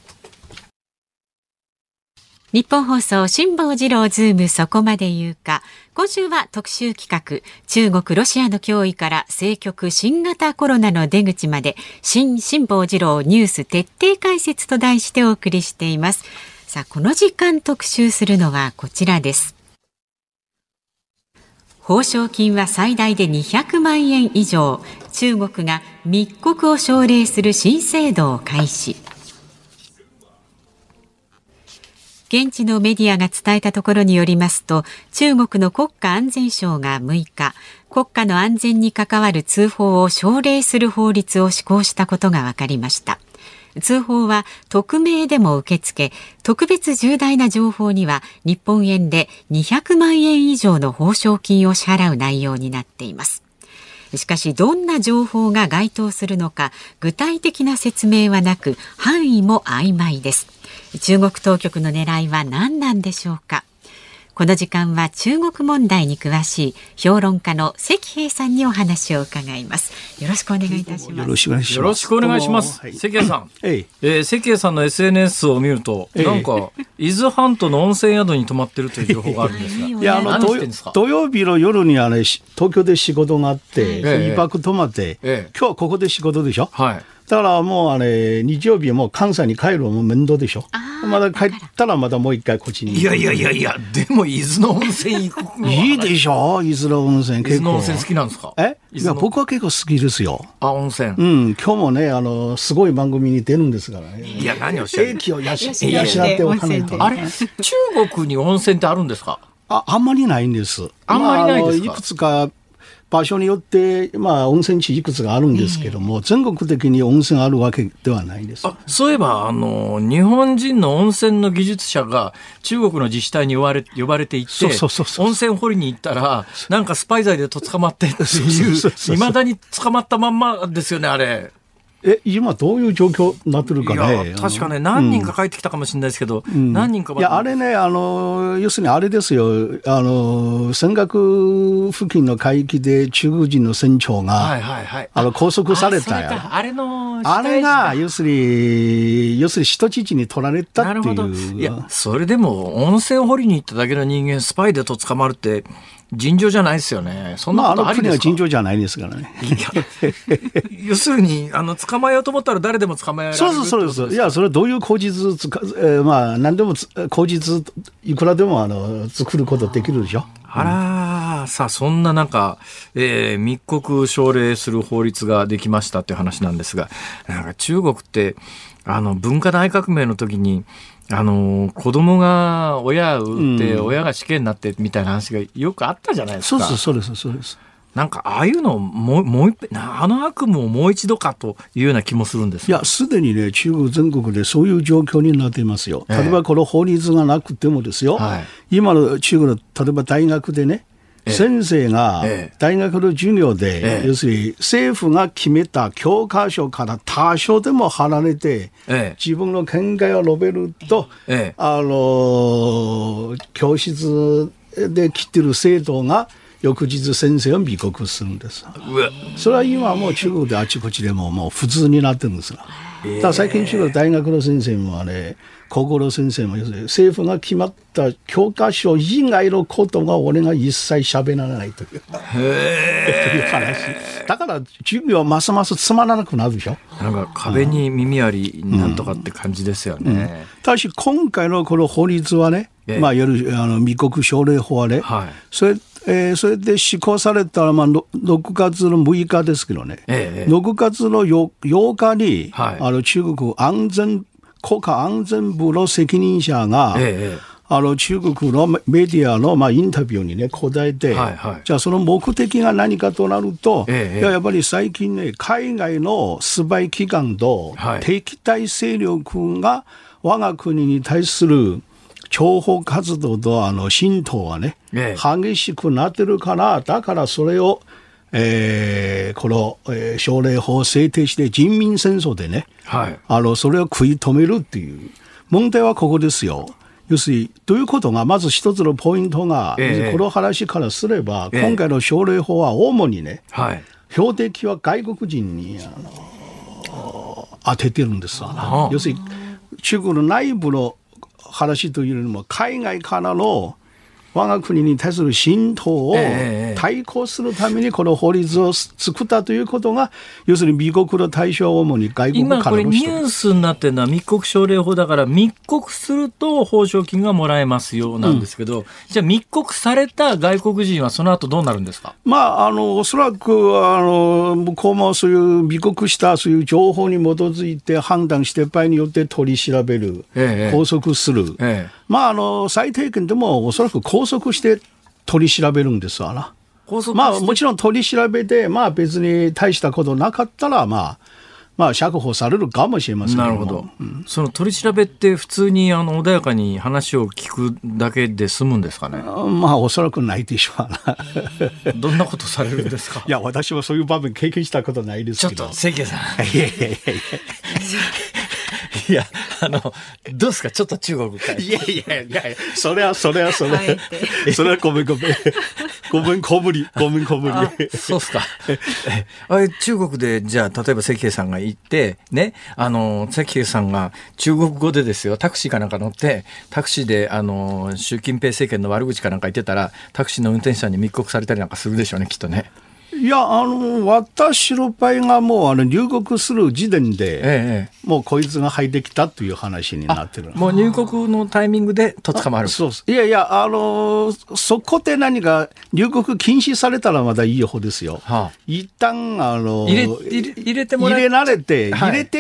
日本放送辛坊治郎ズームそこまで言うか。今週は特集企画、中国ロシアの脅威から政局新型コロナの出口まで新辛坊治郎ニュース徹底解説と題してお送りしています。さあこの時間特集するのはこちらです。報奨金は最大でにひゃくまんえん以上、中国が密告を奨励する新制度を開始。現地のメディアが伝えたところによりますと、中国の国家安全省がむいか、国家の安全に関わる通報を奨励する法律を施行したことが分かりました。通報は匿名でも受け付け、特別重大な情報には日本円でにひゃくまんえん以上の報奨金を支払う内容になっています。しかしどんな情報が該当するのか具体的な説明はなく、範囲も曖昧です。中国当局の狙いは何なんでしょうか。この時間は中国問題に詳しい評論家の関平さんにお話を伺います。よろしくお願いいたします。 よろしくお願いします。 よろしくお願いします。関平さん、ええー、関平さんの エスエヌエス を見ると、ええ、なんか伊豆半島の温泉宿に泊まってるという情報があるんですが、いやあの土, 土曜日の夜には、ね、東京で仕事があって、ええ、にはく泊まって、ええ、今日はここで仕事でしょ。はい。だからもうあれ日曜日はもう関西に帰るのも面倒でしょ。まだ帰ったらまたもう一回こっちに。 いやいやいやいや、でも伊豆の温泉行くのいいでしょ。伊豆の温泉結構。伊豆の温泉好きなんですか。 えいや僕は結構好きですよ。 あ、温泉。 うん、今日もねあのすごい番組に出るんですからね。 いや何をおっしゃる。 英気を養っておかないと。 あれ中国に温泉ってあるんですか。 あ、あんまりないんです。 あんまりないですか。 まあ、いくつか場所によって、まあ、温泉地いくつかあるんですけども、えー、全国的に温泉あるわけではないです。 あ、そういえばあの日本人の温泉の技術者が中国の自治体に呼ばれ、呼ばれていって、温泉掘りに行ったらなんかスパイ罪でと捕まってっていう、いまだに捕まったまんまですよねあれ。 え、今どういう状況になってるかね。 いや確かね、何人か帰ってきたかもしれないですけど、うん、何人かいや、あれね、あの、要するにあれですよ、あの、尖閣付近の海域で中国人の船長が、はいはいはい、あの、拘束されたや。 あ, あれの、 あれが、要するに、要するに人質に取られたっていう。なるほど。 いや、それでも、温泉を掘りに行っただけの人間、スパイでと捕まるって、尋常じゃないですよね。そんなことありですか？まあ、あの国は尋常じゃないですからね。いや要するにあの捕まえようと思ったら誰でも捕まえられる。 そうそうそうです。いや、それはどういう口実つか、えー、まあ何でも口実いくらでもあの作ることできるでしょ。 あら、うん、さあそんな中、えー、密告奨励する法律ができましたっていう話なんですが、なんか中国ってあの文化大革命の時にあの子供が親を撃って、うん、親が死刑になってみたいな話がよくあったじゃないですか。 そうそうそうですそうです。 なんかああいうのをもうもう一あの悪夢をもう一度かというような気もするんです。 いやすでにね中国全国でそういう状況になっていますよ。例えばこの法律がなくてもですよ、はい、今の中国の例えば大学でね、先生が大学の授業で、ええ、要するに政府が決めた教科書から多少でも離れて、え、自分の見解を述べると、あの教室で来てる生徒が翌日先生を密告するんです。それは今もう中国であちこちでももう普通になってるんですが、だから最近中国大学の先生もあれ高校の先生も要するに政府が決まった教科書以外のことが俺が一切喋らないというへ話だから授業はますますつまらなくなるでしょ。 なんか壁に耳ありなんとかって感じですよね、うんうん、 ただし今回のこの法律はね、ええまあ、いわゆるあの密告奨励法はね、はい、それえー、それで施行されたら、まあ、ろくがつのむいかですけどね、ええ、ろくがつのようかに、はい、あの中国安全国家安全部の責任者が、ええ、あの中国のメディアの、まあ、インタビューに、ね、答えて、はいはい、じゃあその目的が何かとなると、ええ、いや、やっぱり最近ね海外のスパイ機関と敵対勢力が我が国に対する諜報活動とあの浸透がね、ええ、激しくなってるから、だからそれを、えー、この、えー、奨励法を制定して人民戦争でね、はい、あのそれを食い止めるっていう問題はここですよ。要するにということがまず一つのポイントが、ええ、この話からすれば、ええ、今回の奨励法は主にね、はい、標的は外国人にあの当ててるんですわな。要するに中国の内部の話というよりも海外からの我が国に対する浸透を対抗するためにこの法律を作ったということが、要するに密告の対象は主に外国からの人。 今これニュースになってるのは密告奨励法だから、密告すると報奨金がもらえますよなんですけど、うん、じゃあ密告された外国人はその後どうなるんですか？ まあ、あのおそらくあの向こうもそういう密告したそういう情報に基づいて判断して場合によって取り調べる、ええ、拘束する、ええ、まあ、あの最低限でもおそらく拘束して取り調べるんですわな。まあ、もちろん取り調べで、まあ、別に大したことなかったら、まあまあ、釈放されるかもしれませんけども。 なるほど、うん、その取り調べって普通にあの穏やかに話を聞くだけで済むんですかね？ まあおそらくないでしょうなどんなことされるんですか？ いや、私はそういう場面経験したことないですけど。 ちょっと関谷さんいやいやいやいやいや、あの、どうですか、ちょっと中国から。 いやいやいや、それは、それは、それは、それはごめんごめん。ごめん、小ぶり、ごめん、小ぶり。 そうっすか。あれ、中国で、じゃあ、例えば関平さんが行って、ね、あの、関平さんが中国語でですよ、タクシーかなんか乗って、タクシーで、あの、習近平政権の悪口かなんか言ってたら、タクシーの運転手さんに密告されたりなんかするでしょうね、きっとね。 いや、あの私の場合がもうあの入国する時点で、ええ、もうこいつが入ってきたという話になってる。 もう入国のタイミングでと捕まる。 そうです。いやいや、あのそこで何か入国禁止されたらまだいい方ですよ。はあ、一旦あの入れ、入れ、入れてもら入れられて、はい、入れて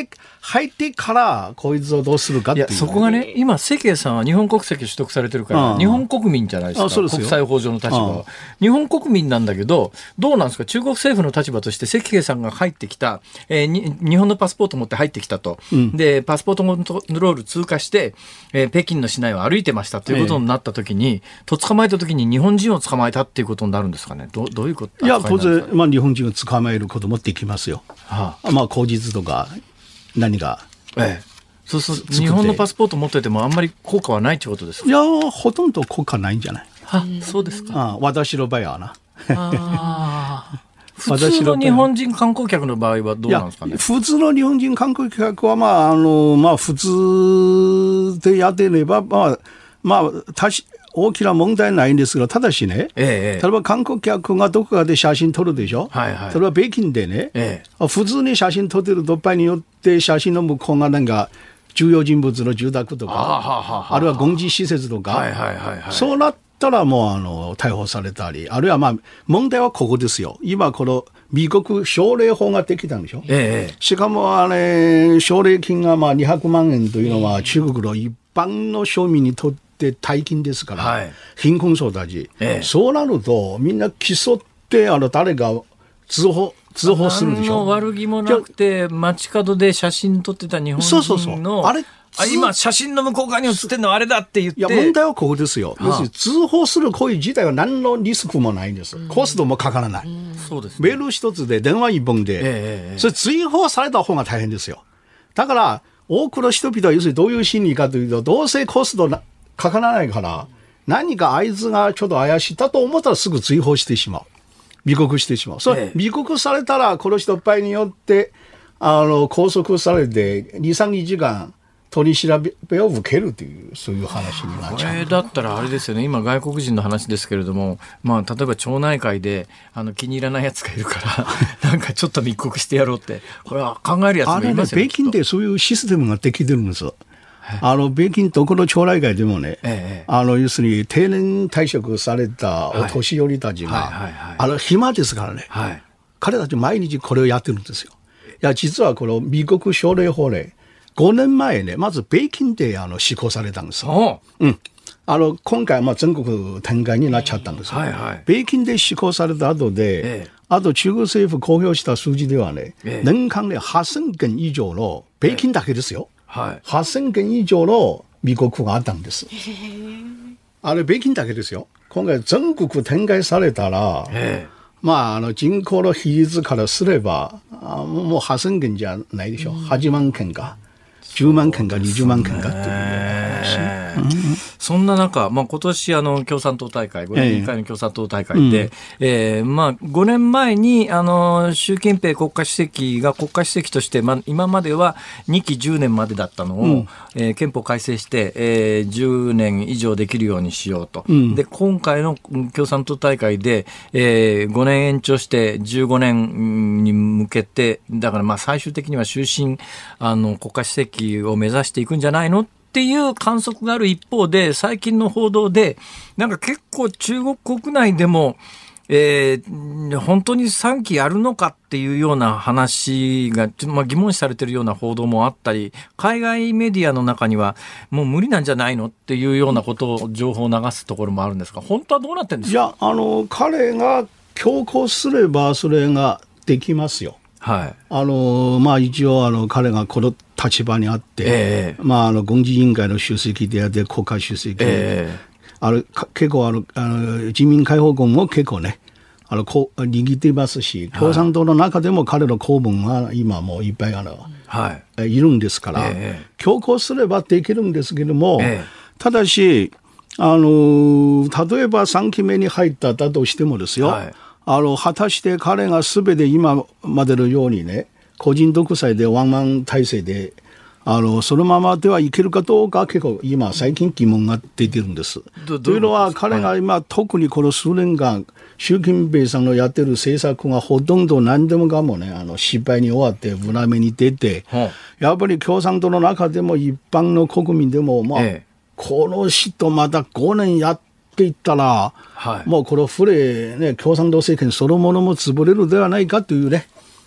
入ってからこいつをどうするかっていう、ね、 いやそこがね今関谷さんは日本国籍取得されてるから、うん、日本国民じゃないですか。国際法上の立場は、うん、日本国民なんだけどどうなんですか中国政府の立場として関谷さんが入ってきた、えー、に日本のパスポートを持って入ってきたと、うん、でパスポートコントロール通過して、えー、北京の市内を歩いてましたということになった時に、えー、と捕まえた時に日本人を捕まえたっていうことになるんですかね。 ど, どういうこと。 いや当然、まあ、日本人を捕まえることもできますよ、はあまあ、口実とか何がええ、そうそう日本のパスポート持っててもあんまり効果はないってことですか。 いやほとんど効果ないんじゃない。 あそうですか。 あ私の場合はなあ普通の日本人観光客の場合はどうなんですかね。 普通の日本人観光客はまああのまあ普通でやってればまあまあたし大きな問題ないんですが、ただしね、ええ、例えば観光客がどこかで写真撮るでしょ、はいはい、それは北京でね、ええ、普通に写真撮ってると場合によって写真の向こうがなんか重要人物の住宅とか あ, あるいは軍事施設とか、はいはいはいはい、そうなったらもうあの逮捕されたり、あるいはまあ問題はここですよ。今この美国奨励法ができたんでしょ、ええ、しかもあれ奨励金がまあにひゃくまんえんというのは中国の一般の庶民にとって大金ですから、はい、貧困層たち、ええ、そうなるとみんな競ってあの誰が通報通報するでしょ。 何の悪気もなくて街角で写真撮ってた日本人のそうそうそうあれあ今写真の向こう側に写ってるのはあれだって言って。 いや問題はここですよ。要するに通報する行為自体は何のリスクもないんです。コストもかからない。そうですね、メール一つで電話一本で、ええ、それ追放された方が大変ですよ。だから多くの人々は要するにどういう心理かというと、どうせコストなかからないから何か合図がちょっと怪しいだと思ったらすぐ追放してしまう、美国してしまう。それ、ええ、美国されたらこの人っぱいによってあの拘束されて にさんにちかん取り調べを受けるというそういう話になっちゃう。 これだったらあれですよね、今外国人の話ですけれども、まあ、例えば町内会であの気に入らないやつがいるからなんかちょっと密告してやろうってこれは考えるやつもいますよね。 あれね、北京でそういうシステムができてるんです。あの北京どこの町内会でもね、ええ、あの要するに定年退職されたお年寄りたちが、はいはいはいはい、あの暇ですからね、はい、彼たち毎日これをやってるんですよ。いや実はこの美国奨励法令ごねんまえね、まず北京であの施行されたんですよ。うん、あの今回はまあ全国展開になっちゃったんですよ、はいはい、北京で施行された後で、ええ、あと中国政府公表した数字ではね、ええ、年間ではっせんけん以上の北京だけですよ、ええはい、はっせんけん以上の密告があったんです。あれ北京だけですよ。今回全国展開されたら、ええ、まあ、あの人口の比率からすればあもうはっせんけんじゃないでしょう、うん、はちまんけんかじゅうまんけんかにじゅうまんけんかっていう話、うん、 そんな中、まあ、今年あの共産党大会ごねんにいっかいの共産党大会で、えーうんえーまあ、ごねんまえにあの習近平国家主席が国家主席として、まあ、今まではにきじゅうねんまでだったのを、うんえー、憲法改正して、えー、じゅうねん以上できるようにしようと、うん、で今回の共産党大会で、えー、ごねん延長してじゅうごねんに向けてだからまあ最終的には終身あの国家主席を目指していくんじゃないのっていう観測がある一方で、最近の報道でなんか結構中国国内でも、えー、本当にさんきやるのかっていうような話が、まあ、疑問視されているような報道もあったり、海外メディアの中にはもう無理なんじゃないのっていうようなことを情報を流すところもあるんですが、本当はどうなってるんですか。 いやあの彼が強行すればそれができますよ。はいあのまあ、一応あの彼がこの立場にあって、えーまあ、あの軍事委員会の主席であって国家主席で、えー、あの結構あのあの人民解放軍も結構ねあのこ握っていますし、共産党の中でも彼の公文が今もういっぱいあの、はい、いるんですから、えー、強行すればできるんですけども、えー、ただしあの例えばさんきめに入っただとしてもですよ、はいあの果たして彼がすべて今までのようにね個人独裁でワンマン体制であのそのままではいけるかどうか結構今最近疑問が出てるんです。というのは彼が今、はい、特にこの数年間習近平さんのやってる政策がほとんど何でもかもねあの失敗に終わって裏目に出て、はあ、やっぱり共産党の中でも一般の国民でも、まあええ、この人まだごねんやってって言ったら、はい、もうこの古い、ね、共産党政権そのものも潰れるではないかというね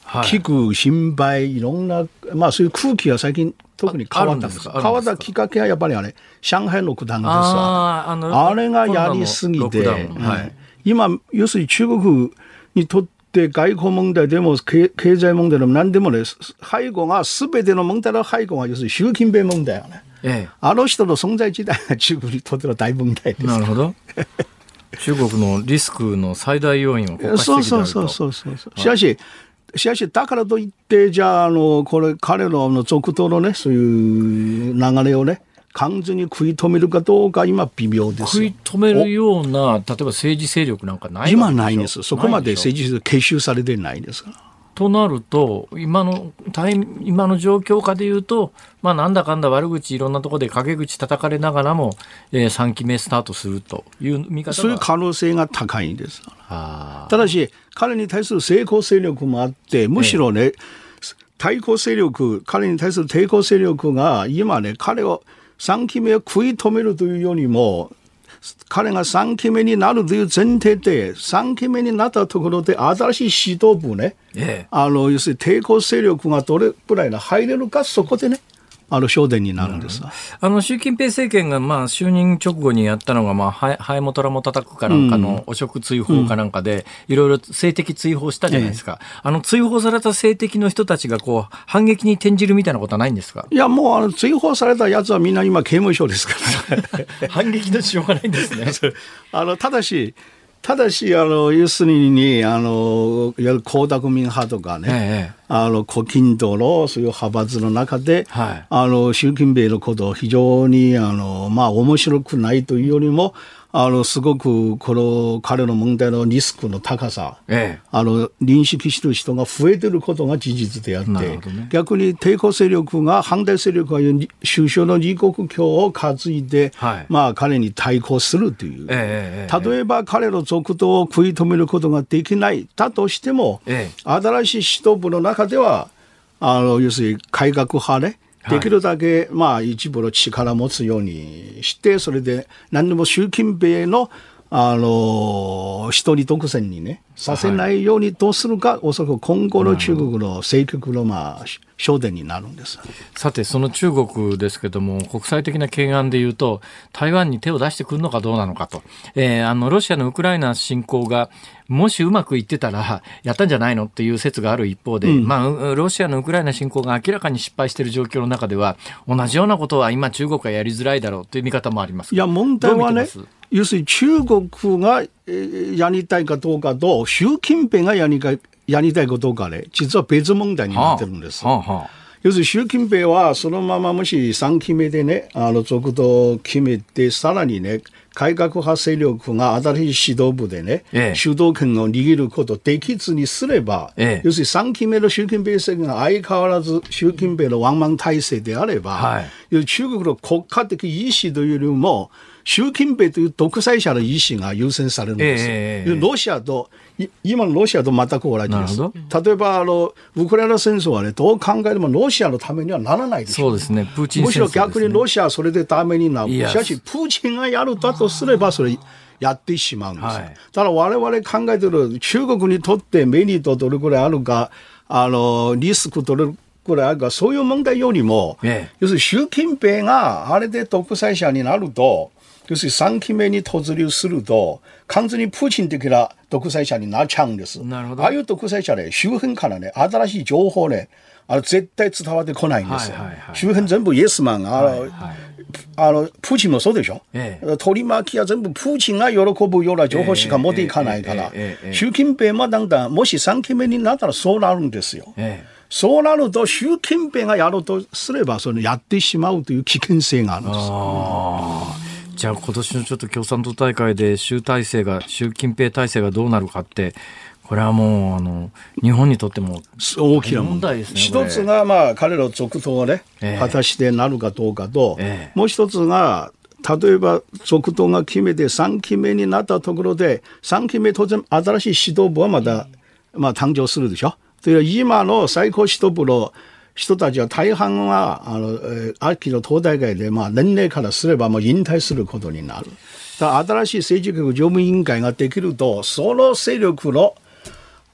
危惧、心配、いろんな、まあそういう空気が最近特に変わったんです。変わったきっかけはやっぱりあれ、上海ロックダウンですわ。あ, あれがやりすぎて、はい、今、要するに中国にとって外交問題でも経済問題でも何でもね、背後が全ての問題の背後が要するに習近平問題よね。ええ、あの人の存在自体が中国にとっての大問題です。 なるほど。中国のリスクの最大要因を国家主席であると。 そうそうそうそうそう。しかし、しかしだからといってじゃあ、あのこれ彼のあの続投のねそういう流れをね完全に食い止めるかどうか今微妙です。 食い止めるような例えば政治勢力なんかないわけでしょ。 今ないんです。そこまで政治勢力結集されてないですから。 となると今のタイ今の状況下でいうと、まあ、なんだかんだ悪口いろんなところで陰口叩かれながらも、えー、さんきめスタートするという見方がそういう可能性が高いんです。ただし彼に対する成功勢力もあってむしろね、ええ、対抗勢力彼に対する抵抗勢力が今ね彼をさんきめを食い止めるというよりも彼がさんきめになるという前提でさんきめになったところで新しい指導部ね、ええ、あの要するに抵抗勢力がどれくらい入れるかそこでねあの焦点になるんです。 あの習近平政権がまあ就任直後にやったのがまあハエ、ハエもトラも叩くかなんかの汚職追放かなんかでいろいろ性的追放したじゃないですか、ええ、あの追放された性的の人たちがこう反撃に転じるみたいなことはないんですか。 いやもうあの追放されたやつはみんな今刑務所ですから反撃のしようがないんですねあのただしただしあの要するにあのいわゆる江沢民派とかね、ええ、あの胡錦涛のそういう派閥の中で、はい、あの習近平のことを非常にあのまあ面白くないというよりもあのすごくこの彼の問題のリスクの高さ、ええ、あの認識している人が増えていることが事実であって、ね、逆に抵抗勢力が反対勢力が首相の李克強を担いで、はいまあ、彼に対抗するという、ええ、例えば彼の続投を食い止めることができないだとしても、ええ、新しい指導部の中ではあの要するに改革派ねできるだけ、まあ、一部の力を持つようにしてそれで何でも習近平の、あの一人独占にねさせないようにどうするか、はい、おそらく今後の中国の政局の、まあ、焦点になるんです。 さてその中国ですけども国際的な懸案でいうと台湾に手を出してくるのかどうなのかと、えー、あのロシアのウクライナ侵攻がもしうまくいってたらやったんじゃないのっていう説がある一方で、うんまあ、ロシアのウクライナ侵攻が明らかに失敗している状況の中では同じようなことは今中国はやりづらいだろうという見方もあります。 いや問題はね要するに中国がやりたいかどうかと習近平がやりたいやりたいかどうかね実は別問題になってるんです、はあはあはあ、要するに習近平はそのままもしさんきめでねあの続投を決めてさらにね改革派勢力が新しい指導部でね、ええ、主導権を握ることできずにすれば、ええ、要するにさんきめの習近平政権が相変わらず習近平のワンマン体制であれば、はい、中国の国家的意思というよりも習近平という独裁者の意思が優先されるんです、ええ、ロシアと今のロシアと全く同じです。例えばあのウクライナ戦争はねどう考えてもロシアのためにはならないでしょう。 そうですね。プーチン戦争ですね。 むしろ逆にロシアはそれでためになる。しかしプーチンがやるだとすればそれやってしまうんです、はい、ただ我々考えている中国にとってメリットどれくらいあるかあのリスクどれくらいあるかそういう問題よりも、ええ、要するに習近平があれで独裁者になると要するにさんきめに突入すると完全にプーチン的な独裁者になっちゃうんです。なるほど。ああいう独裁者ね周辺からね新しい情報ねあの絶対伝わってこないんですよ、はいはいはいはい、周辺全部イエスマンあの、はいはい、あのプーチンもそうでしょ、ええ、取り巻きは全部プーチンが喜ぶような情報しか持っていかないから、ええええええ、習近平もだんだんもしさんきめになったらそうなるんですよ、ええ、そうなると習近平がやろうとすればそれやってしまうという危険性があるんです。 あじゃあ今年のちょっと共産党大会で習体制が習近平体制がどうなるかってこれはもうあの日本にとっても大きな問題ですね。一つがまあ彼の続投をね、えー、果たしてなるかどうかと、えー、もう一つが例えば続投が決めてさんきめになったところでさんきめ当然新しい指導部はまだ、まあ、誕生するでしょ。という今の最高指導部の人たちは大半はあの、えー、秋の党大会で、まあ、年齢からすればもう引退することになる。だから新しい政治局常務委員会ができるとその勢力の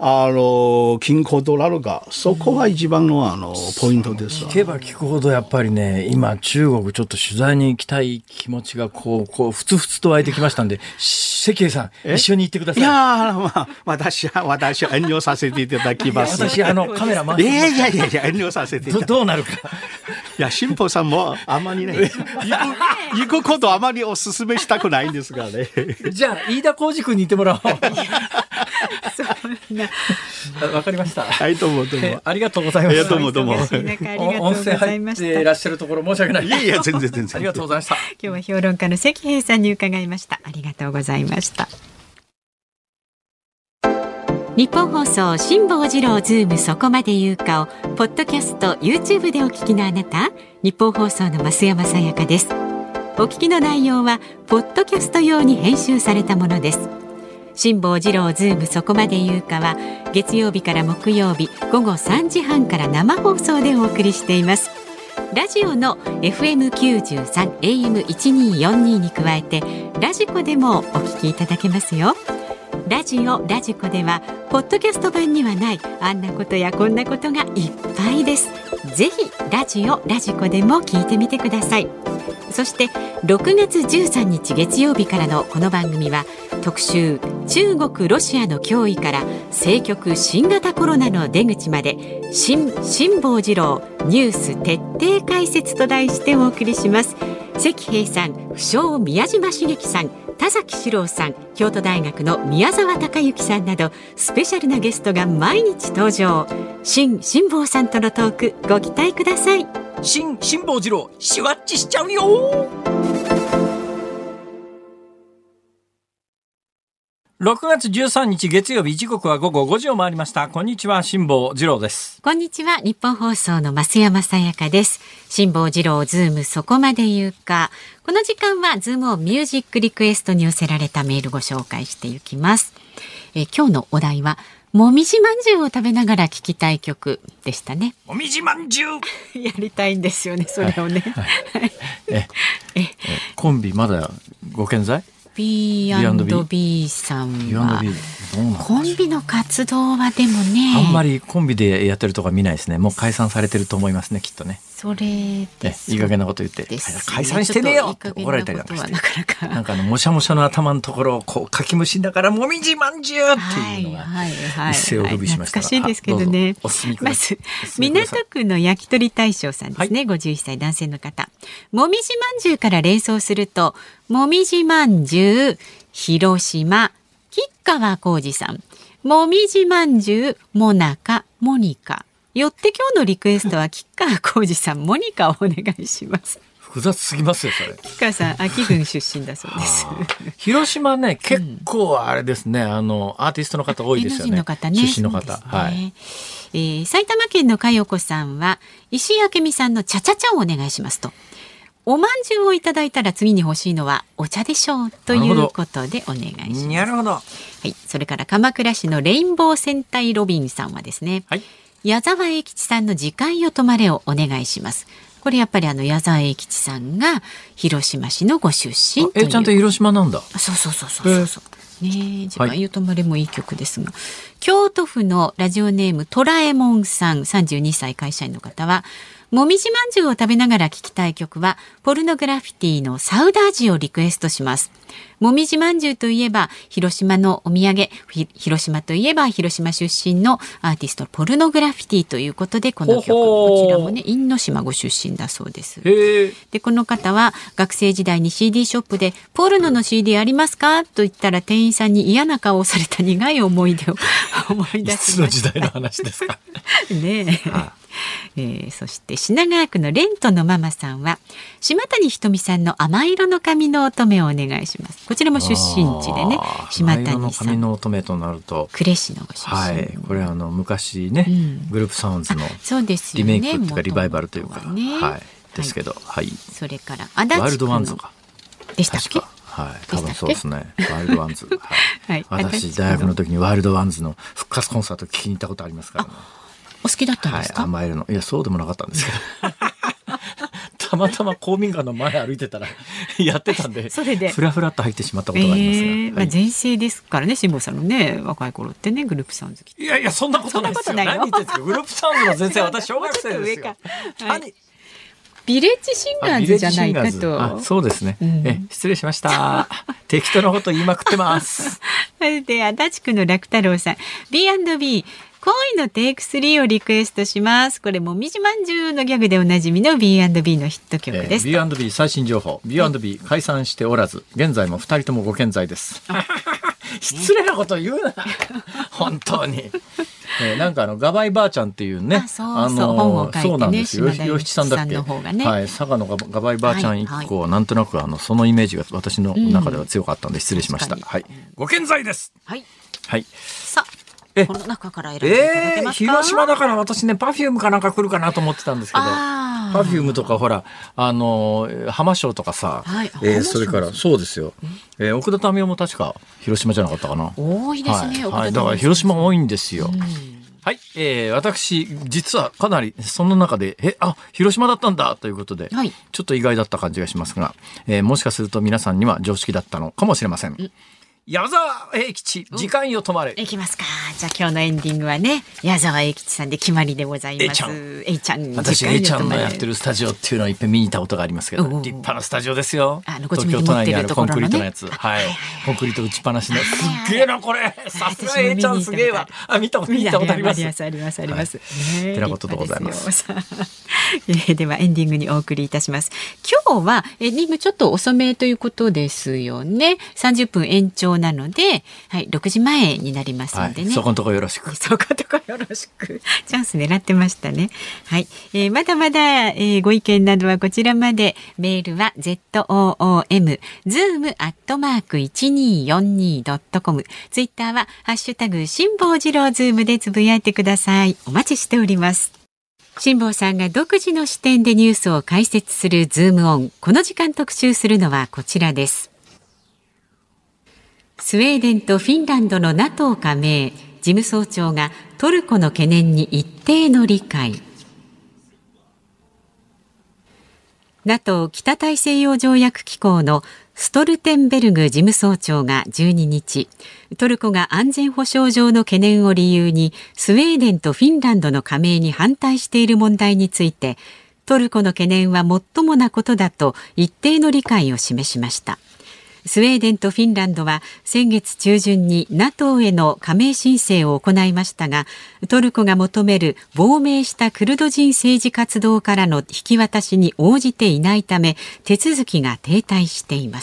あの金庫ドラルがそこが一番のあのポイントです。 聞けば聞くほどやっぱりね、今中国ちょっと取材に行きたい気持ちがこうこうふつふつと湧いてきましたんで、関平さん一緒に行ってください。 いやまあ私は私は遠慮させていただきます。 私あのカメラ回して。 いやいやいやいや遠慮させていただきます。 どうなるか。 いや辛坊さんもあまりね行く行くことあまりお勧めしたくないんですがね。 じゃあ飯田浩司君に行ってもらおう。わかりました。 はい、どうもどうも。 ありがとうございます。 どうもどうも。 音声入っていらっしゃるところ申し訳ない。 いやいや全然全然。 ありがとうございました。 今日は評論家の関平さんに伺いました。ありがとうございました。日本放送辛坊治郎ズームそこまで言うかをポッドキャスト YouTube でお聞きのあなた、日本放送の増山さやかです。お聞きの内容はポッドキャスト用に編集されたものです。辛坊治郎ズームそこまで言うかは月曜日から木曜日午後さんじはんから生放送でお送りしています。ラジオの エフエムきゅうじゅうさん エーエムせんにひゃくよんじゅうに に加えてラジコでもお聞きいただけますよ。ラジオラジコではポッドキャスト版にはないあんなことやこんなことがいっぱいです。ぜひラジオラジコでも聞いてみてください。そしてろくがつじゅうさんにち月曜日からのこの番組は特集中国ロシアの脅威から政局新型コロナの出口まで辛坊治郎ニュース徹底解説と題してお送りします。関平さん、不詳宮島茂樹さん、田崎史郎さん、京都大学の宮沢隆之さんなどスペシャルなゲストが毎日登場。辛坊さんとのトークご期待ください。 辛坊治郎シュワッチしちゃうよ。ろくがつじゅうさんにち月曜日、時刻は午後ごじを回りました。こんにちは、辛坊治郎です。 こんにちは、日本放送の増山さやかです。辛坊治郎ズームそこまで言うか。この時間はズームをミュージックリクエストに寄せられたメールご紹介していきます。え今日のお題はもみじまんじゅうを食べながら聴きたい曲でしたね。 もみじまんじゅうやりたいんですよね、それをね。 はいはい、ええコンビまだご健在？ ビーアンドビー さんはコンビの活動はでもね、 あんまりコンビでやってるとか見ないですね。もう解散されてると思いますね、きっとね。 それです、 いい加減なこと言って、ね、解散してねえよって怒られたりなんかして、なかなかなんかあのもしゃもしゃの頭のところをこうかきむしんだからもみじまんじゅうっていうのが一世を風靡しました。 懐かしいですけどね。 お進みください。 まず港区の焼き鳥大将さんですね、はい、ごじゅういっさい男性の方。もみじまんじゅうから連想するともみじまんじゅう広島吉川晃司さん、もみじまんじゅうもなかモニカ。よって今日のリクエストは吉川晃司さんモニカをお願いします。 複雑すぎますよそれ。 吉川さん秋郡出身だそうです。 広島ね、結構あれですね、あのアーティストの方多いですよね。 の方ね、 出身の方、ね、はい。 えー、埼玉県の佳代子さんは石井明美さんのチャチャチャをお願いしますと。おまんじゅうをいただいたら次に欲しいのはお茶でしょうということでお願いします。 なるほど。はい。それから鎌倉市のレインボー戦隊ロビンさんはですね、 はい、 矢沢永吉さんの時間よ止まれをお願いします。これやっぱりあの矢沢永吉さんが広島市のご出身という。 え、ちゃんと広島なんだ。 そうそうそうそうそう。ね、時間よ止まれもいい曲ですが、はい、京都府のラジオネームトラエモンさん、さんじゅうにさい会社員の方は、もみじまんじゅうを食べながら聴きたい曲はポルノグラフィティのサウダージをリクエストします。もみじまんじゅうといえば広島のお土産、広島といえば広島出身のアーティストポルノグラフィティということで、この曲、こちらもね因島ご出身だそうです。でこの方は学生時代に シーディー ショップでポルノの シーディー ありますかと言ったら店員さんに嫌な顔をされた苦い思い出を思い出しました。いつの時代の話ですかねえ。はあえー、そして品川区のレントのママさんは島谷ひとみさんの甘色の髪の乙女をお願いします。こちらも出身地でね、島谷さん甘色の髪の乙女となると呉市のご出身、 はい、これはあの昔ね、うん、グループサウンズのリメイクというかリバイバルというか、ね、はい、ですけど、はい、 それから足立区のワイルドワンズかでしたっけ。 はい、多分そうですね。ワイルドワンズ、はいはい、私大学の時にワイルドワンズの復活コンサート聞きに行ったことありますからね。 お好きだったんですか。 はい、甘えるの、いやそうでもなかったんですけどたまたま公民館の前歩いてたらやってたんで、 それでふらふらっと入ってしまったことがありますが、えーはい、まあ、前世ですからね、辛坊さんのね、若い頃ってね、グループサウンズ好き。 いやいや、そんなことないですよ。何言ってんですか。グループサウンズの前世は私小学生ですよ。 はいビレッジシンガーズじゃないかと。 あ、そうですね、うん、え失礼しました適当なこと言いまくってますで、足立区の楽太郎さん ビーアンドビー 恋のテイクスリーをリクエストします。これもみじまんじゅうのギャグでおなじみの ビーアンドビー のヒット曲です、 えー、ビーアンドビー 最新情報 ビーアンドビー 解散しておらず現在もふたりともご健在です失礼なこと言うな本当にえー、なんかあのガバイばあちゃんっていうね、 あ、そうそう、あの本を書いてね、 そうなんですよ、よしちさんだっけ、 の方がね、 はい、佐賀のガバイばあちゃん一個、はいはい、なんとなくあのそのイメージが私の中では強かったんで失礼しました、うん、はい、ご健在です。 はい、 はい、 さあこの中から選んでいただけますか。 えー、広島だから私ね、パフュームかなんか来るかなと思ってたんですけど、パフュームとかほら、あの浜章とかさ、はい、えー、それからそうですよ、えー、奥田民生も確か広島じゃなかったかな。 多いですね、 はいはい、だから広島多いんですよ、うん、はい、えー、私実はかなりその中でえあ広島だったんだということで、はい、ちょっと意外だった感じがしますが、えー、もしかすると皆さんには常識だったのかもしれません。うん、矢沢永吉、時間よ止まれ。 いきますか。じゃあ今日のエンディングはね、矢沢永吉さんで決まりでございます。 A ちゃん、私 A ちゃんのやってるスタジオっていうのをいっぺん見に行ったことがありますけど、立派なスタジオですよ。 あの東京都内にあるコンクリートのやつ、 はい、コンクリート打ちっぱなしの、すっげえなこれ。さすが A ちゃんすげえわ。あ、見たこと見たことあります。 ありますありますあります。 てなことでございます。 ではエンディングにお送りいたします。今日はエンディングちょっと遅めということですよね。さんじゅっぷん延長なので。はい、ろくじまえになりますのでね、はい、 そこのとこよろしく、 そこのとこよろしくチャンス狙ってましたね。はい、えー、まだまだ、えー、ご意見などはこちらまで。メールは ズーム ズーム アットマーク いちにーよんにー ドットコム、 ツイッターはハッシュタグ辛坊治郎ズームでつぶやいてください。お待ちしております。辛坊さんが独自の視点でニュースを解説するズームオン。この時間特集するのはこちらです。スウェーデンとフィンランドの ナトー 加盟、事務総長がトルコの懸念に一定の理解。ナトー 北大西洋条約機構のストルテンベルグ事務総長がじゅうににち、トルコが安全保障上の懸念を理由にスウェーデンとフィンランドの加盟に反対している問題について、トルコの懸念はもっともなことだと一定の理解を示しました。スウェーデンとフィンランドは先月中旬に ナトー への加盟申請を行いましたが、トルコが求める亡命したクルド人政治活動家らの引き渡しに応じていないため、手続きが停滞しています。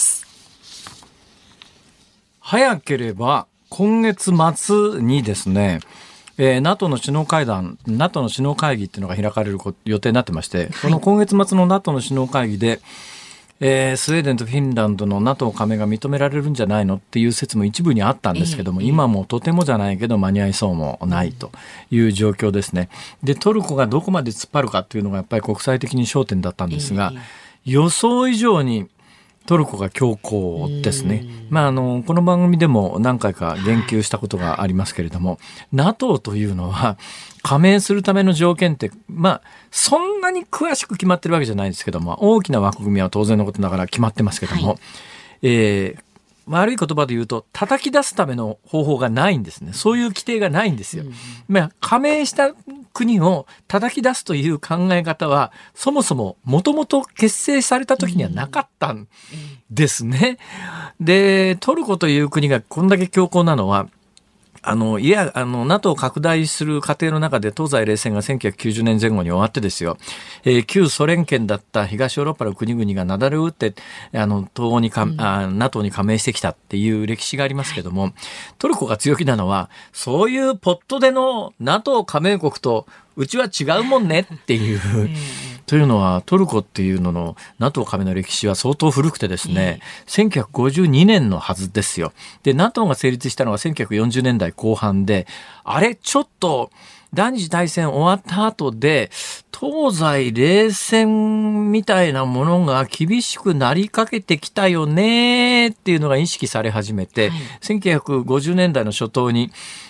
早ければ今月末にですね、えー、ナトー の首脳会談、ナトー の首脳会議っていうのが開かれる予定になってまして、この今月末の ナトー の首脳会議で、えー、スウェーデンとフィンランドの ナトー 加盟が認められるんじゃないのっていう説も一部にあったんですけども、えー、今もとてもじゃないけど間に合いそうもないという状況ですね。で、トルコがどこまで突っ張るかっていうのがやっぱり国際的に焦点だったんですが、えー、予想以上にトルコが強硬ですね。まあ、あのこの番組でも何回か言及したことがありますけれども、 ナトー というのは加盟するための条件って、まあ、そんなに詳しく決まってるわけじゃないですけども、大きな枠組みは当然のことながら決まってますけども、はい、えー悪い言葉で言うと叩き出すための方法がないんですね。そういう規定がないんですよ、うんまあ、加盟した国を叩き出すという考え方はそもそももともと結成された時にはなかったんですね。で、トルコという国がこんだけ強硬なのは、あのいやあの ナトー 拡大する過程の中で東西冷戦がせんきゅうひゃくきゅうじゅうねんぜん後に終わってですよ、えー、旧ソ連圏だった東ヨーロッパの国々がなだれを打ってあの東欧にか、うん、あ ナトー に加盟してきたっていう歴史がありますけども、トルコが強気なのはそういうポットでの ナトー 加盟国とうちは違うもんねっていう、うんというのはトルコっていうのの ナトー 加盟の歴史は相当古くてですね、せんきゅうひゃくごじゅうにねんのはずですよ。で ナトー が成立したのはせんきゅうひゃくよんじゅうねんだいこう半で、あれちょっと第二次大戦終わった後で東西冷戦みたいなものが厳しくなりかけてきたよねっていうのが意識され始めて、はい、せんきゅうひゃくごじゅうねんだいの初頭に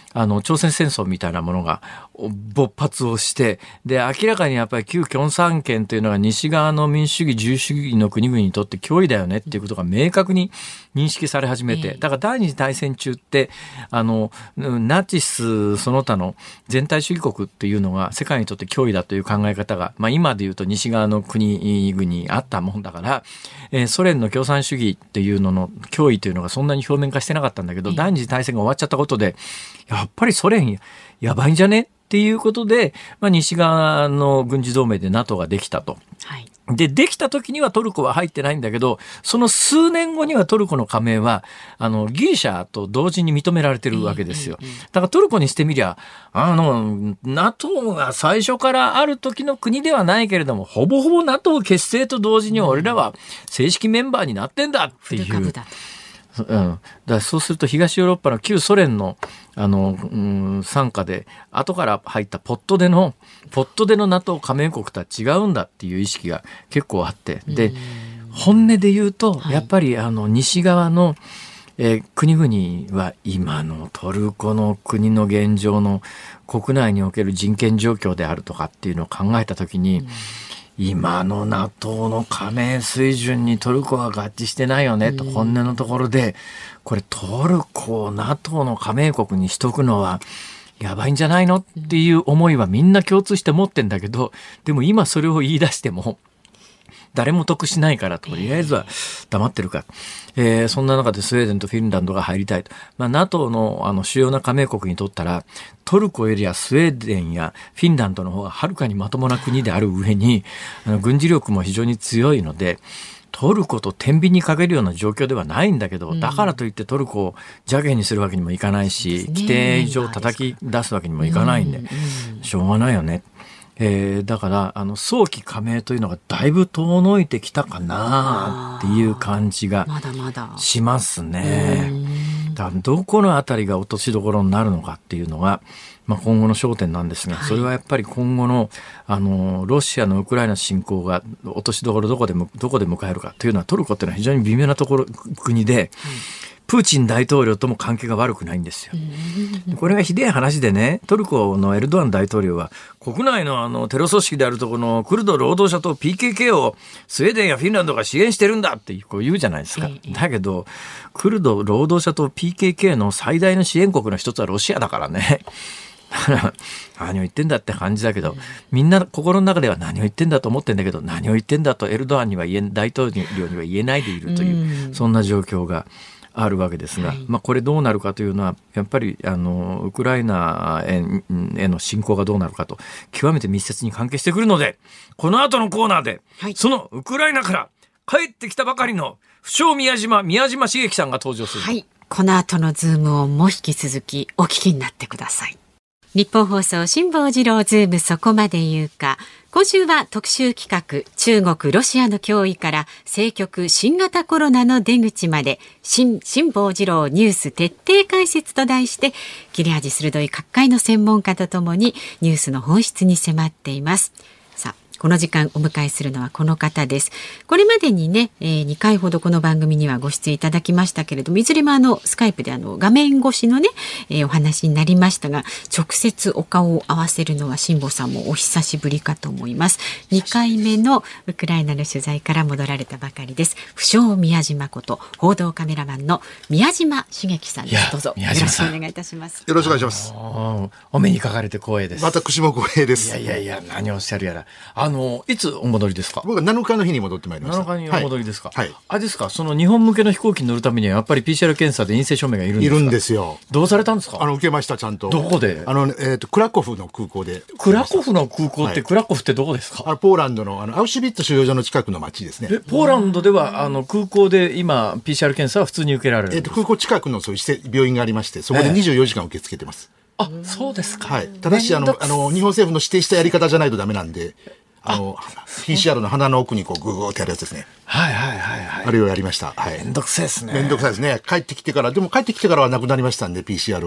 あの朝鮮戦争みたいなものが勃発をして、で明らかにやっぱり旧共産圏というのが西側の民主主義自由主義の国々にとって脅威だよねっていうことが明確に認識され始めて、だから第二次大戦中ってあのナチスその他の全体主義国っていうのが世界にとって脅威だという考え方が、まあ、今でいうと西側の国々にあったもんだから、えー、ソ連の共産主義っていうのの脅威というのがそんなに表面化してなかったんだけど、第二次大戦が終わっちゃったことでやっぱりソ連やばいんじゃねっていうことで、まあ、西側の軍事同盟で ナトー ができたと。はい、で、できた時にはトルコは入ってないんだけど、その数年後にはトルコの加盟は、あの、ギリシャと同時に認められてるわけですよ。だからトルコにしてみりゃ、あの、ナトー が最初からある時の国ではないけれども、ほぼほぼ ナトー 結成と同時に俺らは正式メンバーになってんだっていう。うん、だからそうすると東ヨーロッパの旧ソ連のあの、うん、傘下で後から入ったポットでのポットでの ナトー 加盟国とは違うんだっていう意識が結構あって、で本音で言うと、はい、やっぱりあの西側の、えー、国々は今のトルコの国の現状の国内における人権状況であるとかっていうのを考えたときに、うん、今の ナトー の加盟水準にトルコは合致してないよねと本音のところで、これトルコを ナトー の加盟国にしとくのはやばいんじゃないのっていう思いはみんな共通して持ってんだけど、でも今それを言い出しても誰も得しないからとりあえずは黙ってるか、えー、そんな中でスウェーデンとフィンランドが入りたいと、まあ、ナトー の, あの主要な加盟国にとったらトルコよりはスウェーデンやフィンランドの方がはるかにまともな国である上に、あの軍事力も非常に強いのでトルコと天秤にかけるような状況ではないんだけど、だからといってトルコを邪険にするわけにもいかないし、規定上叩き出すわけにもいかないんで、しょうがないよね。えー、だからあの早期加盟というのがだいぶ遠のいてきたかなっていう感じがしますね。だからどこのあたりが落としどころになるのかっていうのが、まあ、今後の焦点なんですが、それはやっぱり今後の、あのロシアのウクライナ侵攻が落としどころどこでどこで迎えるかというのは、トルコっていうのは非常に微妙なところ国で、プーチン大統領とも関係が悪くないんですよ。これがひでえ話でね、トルコのエルドアン大統領は国内のあのテロ組織であるところのクルド労働者と ピーケーケー をスウェーデンやフィンランドが支援してるんだってこう言うじゃないですか。だけどクルド労働者と ピーケーケー の最大の支援国の一つはロシアだからね。何を言ってんだって感じだけど、みんな心の中では何を言ってんだと思ってんだけど、何を言ってんだとエルドアンには言え、大統領には言えないでいるという、そんな状況があるわけですが、まあ、これどうなるかというのはやっぱりあのウクライナへの侵攻がどうなるかと極めて密接に関係してくるので、この後のコーナーで、はい、そのウクライナから帰ってきたばかりの不詳宮島宮島茂樹さんが登場する、 はい、この後のズームオンも引き続きお聞きになってください。日本放送辛坊治郎ズームそこまで言うか。今週は特集企画、中国ロシアの脅威から政局新型コロナの出口まで、辛坊治郎ニュース徹底解説と題して、切れ味鋭い各界の専門家とともにニュースの本質に迫っています。さあ、この時間お迎えするのはこの方です。これまでにね、えー、にかいほどこの番組にはご出演いただきましたけれども、いずれもあのスカイプであの画面越しのね、えー、お話になりましたが、直接お顔を合わせるのは辛坊さんもお久しぶりかと思います。にかいめのウクライナの取材から戻られたばかりです。不詳宮島こと報道カメラマンの宮島茂樹さんです。どうぞよろしくお願いいたします。 よろしくお願いします。 お目にかかれて光栄です。 私も光栄です。 いやいやいや、何をおっしゃるやら。あのいつお戻りですか？ 僕はなのかの日に戻ってまいりました。 なのかにお戻りですか？ はい。 あれですか、その日本向けの飛行機に乗るためにはやっぱり ピーシーアール 検査で陰性証明がいるんですか？ いるんですよ。 どうされたんですか？ あの受けました、ちゃんと。 どこで？ あの、えーと、クラコフの空港で。 クラコフの空港って、はい、クラコフってどこですか？ あのポーランドのあのアウシュビッツ収容所の近くの町ですね。 えポーランドではあの空港で今 ピーシーアール 検査は普通に受けられるんですか？ えーと、空港近くのそういう病院がありまして、そこでにじゅうよじかん受け付けてます。 えー、あ、そうですか。 はい。ただしあのあの日本政府の指定したやり方じゃないとダメなんで。あの ピーシーアール の鼻の奥にこうグーってやるやつですね。 はいはいはいはい。 あれをやりました。はい。 めんどくさいですね。 めんどくさいですね。帰ってきてから、でも帰ってきてからはなくなりましたんで ピーシーアール が。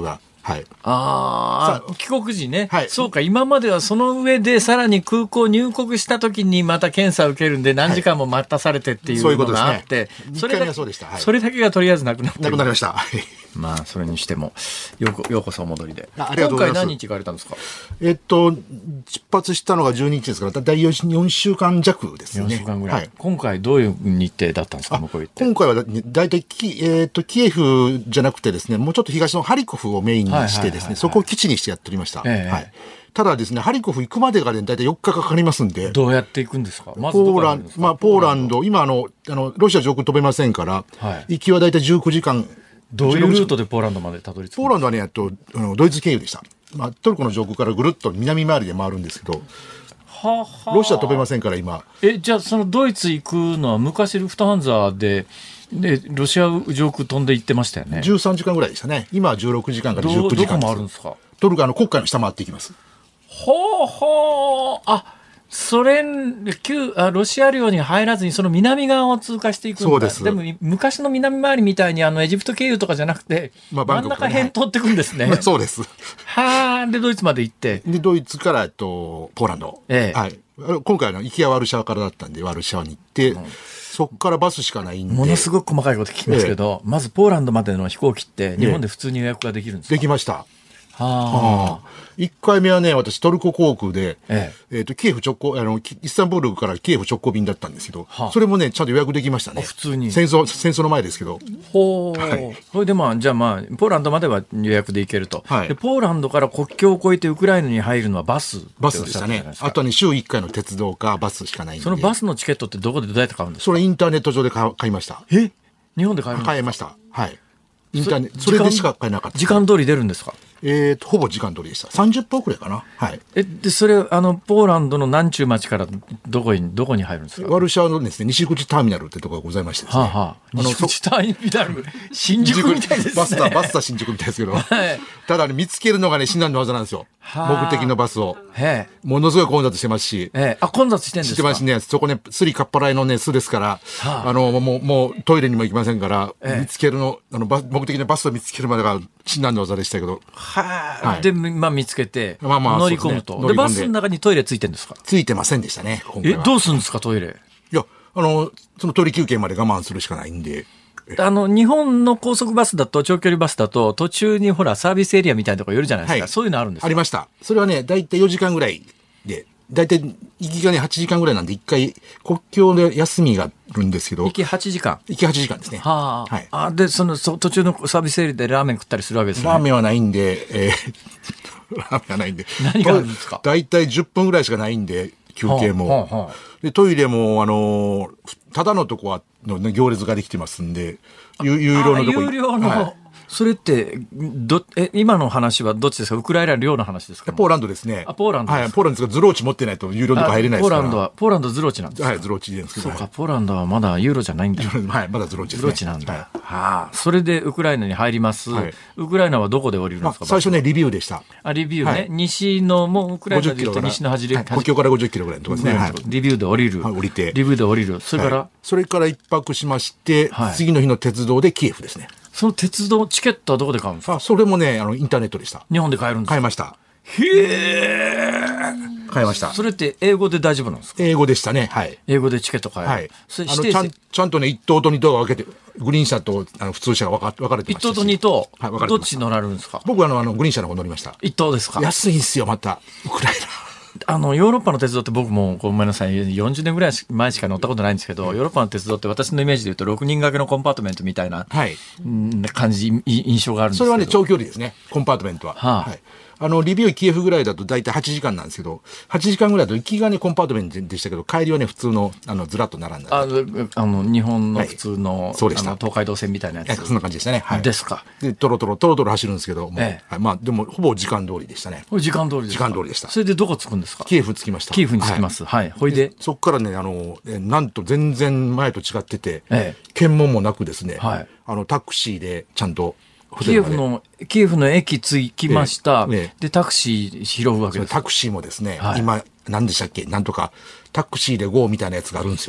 はい。 ああ、帰国時ね、 はい。 そうか、今まではその上でさらに空港入国した時にまた検査を受けるんで何時間も待たされてっていうのがあって、 それだけそうでした。はい。 それだけがとりあえずなくなってなくなりました。 まあそれにしてもようこようこそお戻りで。 あありがとうございます。 今回何日行かれたんですか？ えっと出発したのがじゅうににちですから、だいよんしゅうかん弱ですね。 よんしゅうかんぐらい。 はい、 今回どういう日程だったんですか？向こう行って。 今回はだいたいキ、えー、とキエフじゃなくてですね、もうちょっと東のハリコフをメインにしてですね、そこを基地にしてやっておりました。えー、はい。ただですね、ハリコフ行くまでがね、だいたいよっかかかりますんで。 どうやって行くんですか？まずポーランド、まあ、ポーランド、今あの、あの、ロシア上空飛べませんから、はい、行きはだいたいじゅうくじかん。 どういうルートでポーランドまでたどり着く？ ポーランドはね、とあのドイツ経由でした。まあ、トルコの上空からぐるっと南回りで回るんですけど、ははロシア飛べませんから今。 え、じゃあそのドイツ行くのは昔ルフトハンザで、でロシア上空飛んで行ってましたよね。 じゅうさんじかんぐらいでしたね。今はじゅうろくじかんからじゅうくじかんです。 どこもあるんですか？ トルコの国会の下回っていきます。 ほうほう。あ、ソ連旧あロシア領に入らずにその南側を通過していくんだ。 そうです。 でも昔の南回りみたいにあのエジプト経由とかじゃなくて、まあ、真ん中辺通っていくんですね。 まあ、そうです。 はあ。でドイツまで行ってでドイツからとポーランド、ええ、はい、今回の行きはワルシャワからだったんでワルシャワに行って、うん、そこからバスしかないんでものすごく細かいこと聞きますけど、ええ、まずポーランドまでの飛行機って日本で普通に予約ができるんですか？ できました。 はあ、 いっかいめはね、私トルコ航空で、えええー、とキエフ直行あの、イスタンブールからキエフ直行便だったんですけど、はあ、それもね、ちゃんと予約できましたね。 普通に。 戦争、戦争の前ですけど。 ほう。はい。それでまあ、じゃあまあ、ポーランドまでは予約で行けると。はい、でポーランドから国境を越えてウクライナに入るのはバスバスでしたね。あとはね、週いっかいの鉄道かバスしかないんで。 そのバスのチケットってどこでどうやって買うんですか？ それインターネット上で買いました。 え日本で買えるんですか？ 買いました。はい。インターネット、それでしか買えなかった。 時間通り出るんですか？ えーと、ほぼ時間通りでした。さんじゅっぷんくらいかな。はい。 え、で、それ、あの、ポーランドの南中町からどこに、どこに入るんですか？ ワルシャワのですね、西口ターミナルってところがございましてですね。はあはあ、 西口ターミナル、新宿みたいですね。 バスタ、バスタ新宿みたいですけど。はい、ただね、見つけるのがね、至難の技なんですよ。目的のバスを。へものすごい混雑してますし。 えあ、混雑してんですか？ してますね。そこね、スリかっぱらいのね、巣ですから、はあ、あの、もう、もうトイレにも行きませんから、え見つけるの、あの、目的のバスを見つけるまでが至難の技でしたけど。 はあ。はい、で、まあ見つけて、まあまあ乗り込むと。で、ね、でバスの中にトイレついてるんですか？ ついてませんでしたね、今回は。 え、どうするんですか、トイレ？ いや、あの、そのトイレ休憩まで我慢するしかないんで。 あの、日本の高速バスだと、長距離バスだと、途中にほら、サービスエリアみたいなところ寄るじゃないですか。はい、そういうのあるんですか？ ありました。それはね、だいたいよじかんぐらいで、だいたい行きがね、はちじかんぐらいなんで、一回、国境で休みがあるんですけど。 行きはちじかん行きはちじかんですね。 はあ。はい。あ、で、その、そ途中のサービスエリアでラーメン食ったりするわけですね。 ラーメンはないんで、えー、ラーメンはないんで。 何があるんですか？ だいたいじゅっぷんぐらいしかないんで、休憩も。はあはあはあ、で、トイレも、あのー、ただのとこは、の、ね、行列ができてますんで、有料のとこ有料の、はい、それってどえ今の話はどっちですか？ウクライナ領の話ですか？ ポーランドですね。 あ、ポーランドです。 はい、ポーランドですがズローチ持ってないと有料のとこ入れないですから。 ポーランドはポーランドズローチなんですか？ はい、ズローチですけど。 そうか、ポーランドはまだユーロじゃないんだ。 はい、まだズローチですね。 ズローチなんだ。 はい、 はあ、それでウクライナに入ります。はい、ウクライナはどこで降りるんですか？ 最初ねリビウでした。 あ、リビウね。はい、西のもうウクライナで言うと西の端で、 はい、国境からごじゅっキロぐらいのところですね。はい、 リビウで降りる。 はい、降りて。 リビウで降りる。それから、はい、 それから一泊しまして、はい、次の日の鉄道でキエフですね。 その鉄道チケットはどこで買うんですか？ あ、それもね、あのインターネットでした。 日本で買えるんですか？ 買いました。 へえ。 買いました。 それって英語で大丈夫なんですか？ 英語でしたね。はい。 英語でチケット買える。はい。 それあのちゃんちゃんとね一等と二等が分けて、グリーン車とあの普通車が分か分かれてましたし。 一等と二等。 はい、分かれてました。 どっち乗られるんですか？ 僕はあのあのグリーン車の方乗りました。 一等ですか？ 安いんですよまたウクライナ。 あのヨーロッパの鉄道って僕もごめんなさいよんじゅうねんぐらい前しか乗ったことないんですけど、ヨーロッパの鉄道って私のイメージで言うとろくにん掛けのコンパートメントみたいな、はい、感じ印象があるんですけど。 それはね長距離ですねコンパートメントは。はあ、はい。あのリビウキエフぐらいだと大体はちじかんなんですけど、はちじかんぐらいだと行きがねコンパートメントでしたけど、帰りはね普通のあのずらっと並んだ。 ああの日本の普通の、はい、 そうでした。 あの東海道線みたいなやつ。 そんな感じでしたね。はい、 ですか。 でトロトロトロトロ走るんですけど、もう、ええ、はい、まあでもほぼ時間通りでしたね。 時間通りですか？ 時間通りでした。 それでどこ着くんですか？ キエフ着きました。 キエフに着きます。はい。はい、ほいでそこからねあのなんと全然前と違ってて、ええ、検問もなくですね、はい、あのタクシーでちゃんと。 キエフの、キエフの駅着きました。ええええ、で、タクシー拾うわけです。 タクシーもですね、はい、今、何でしたっけなんとか、タクシーで ゴー みたいなやつがあるんですよ。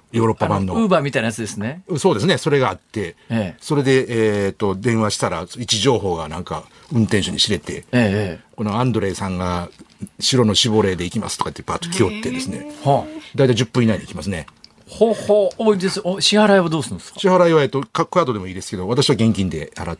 ヨーロッパ版の。 ウーバーみたいなやつですね。 そうですね。それがあって、 ええ、 それで、えっと、電話したら、位置情報がなんか、運転手に知れて、 ええ、 このアンドレイさんが、白のシボレーで行きますとかってパッと来よってですね、はあ、だいたいじゅっぷん以内に行きますね。 ほうほう、多いです。お支払いはどうするんですか？ 支払いは、えっと、カードでもいいですけど、私は現金で払って、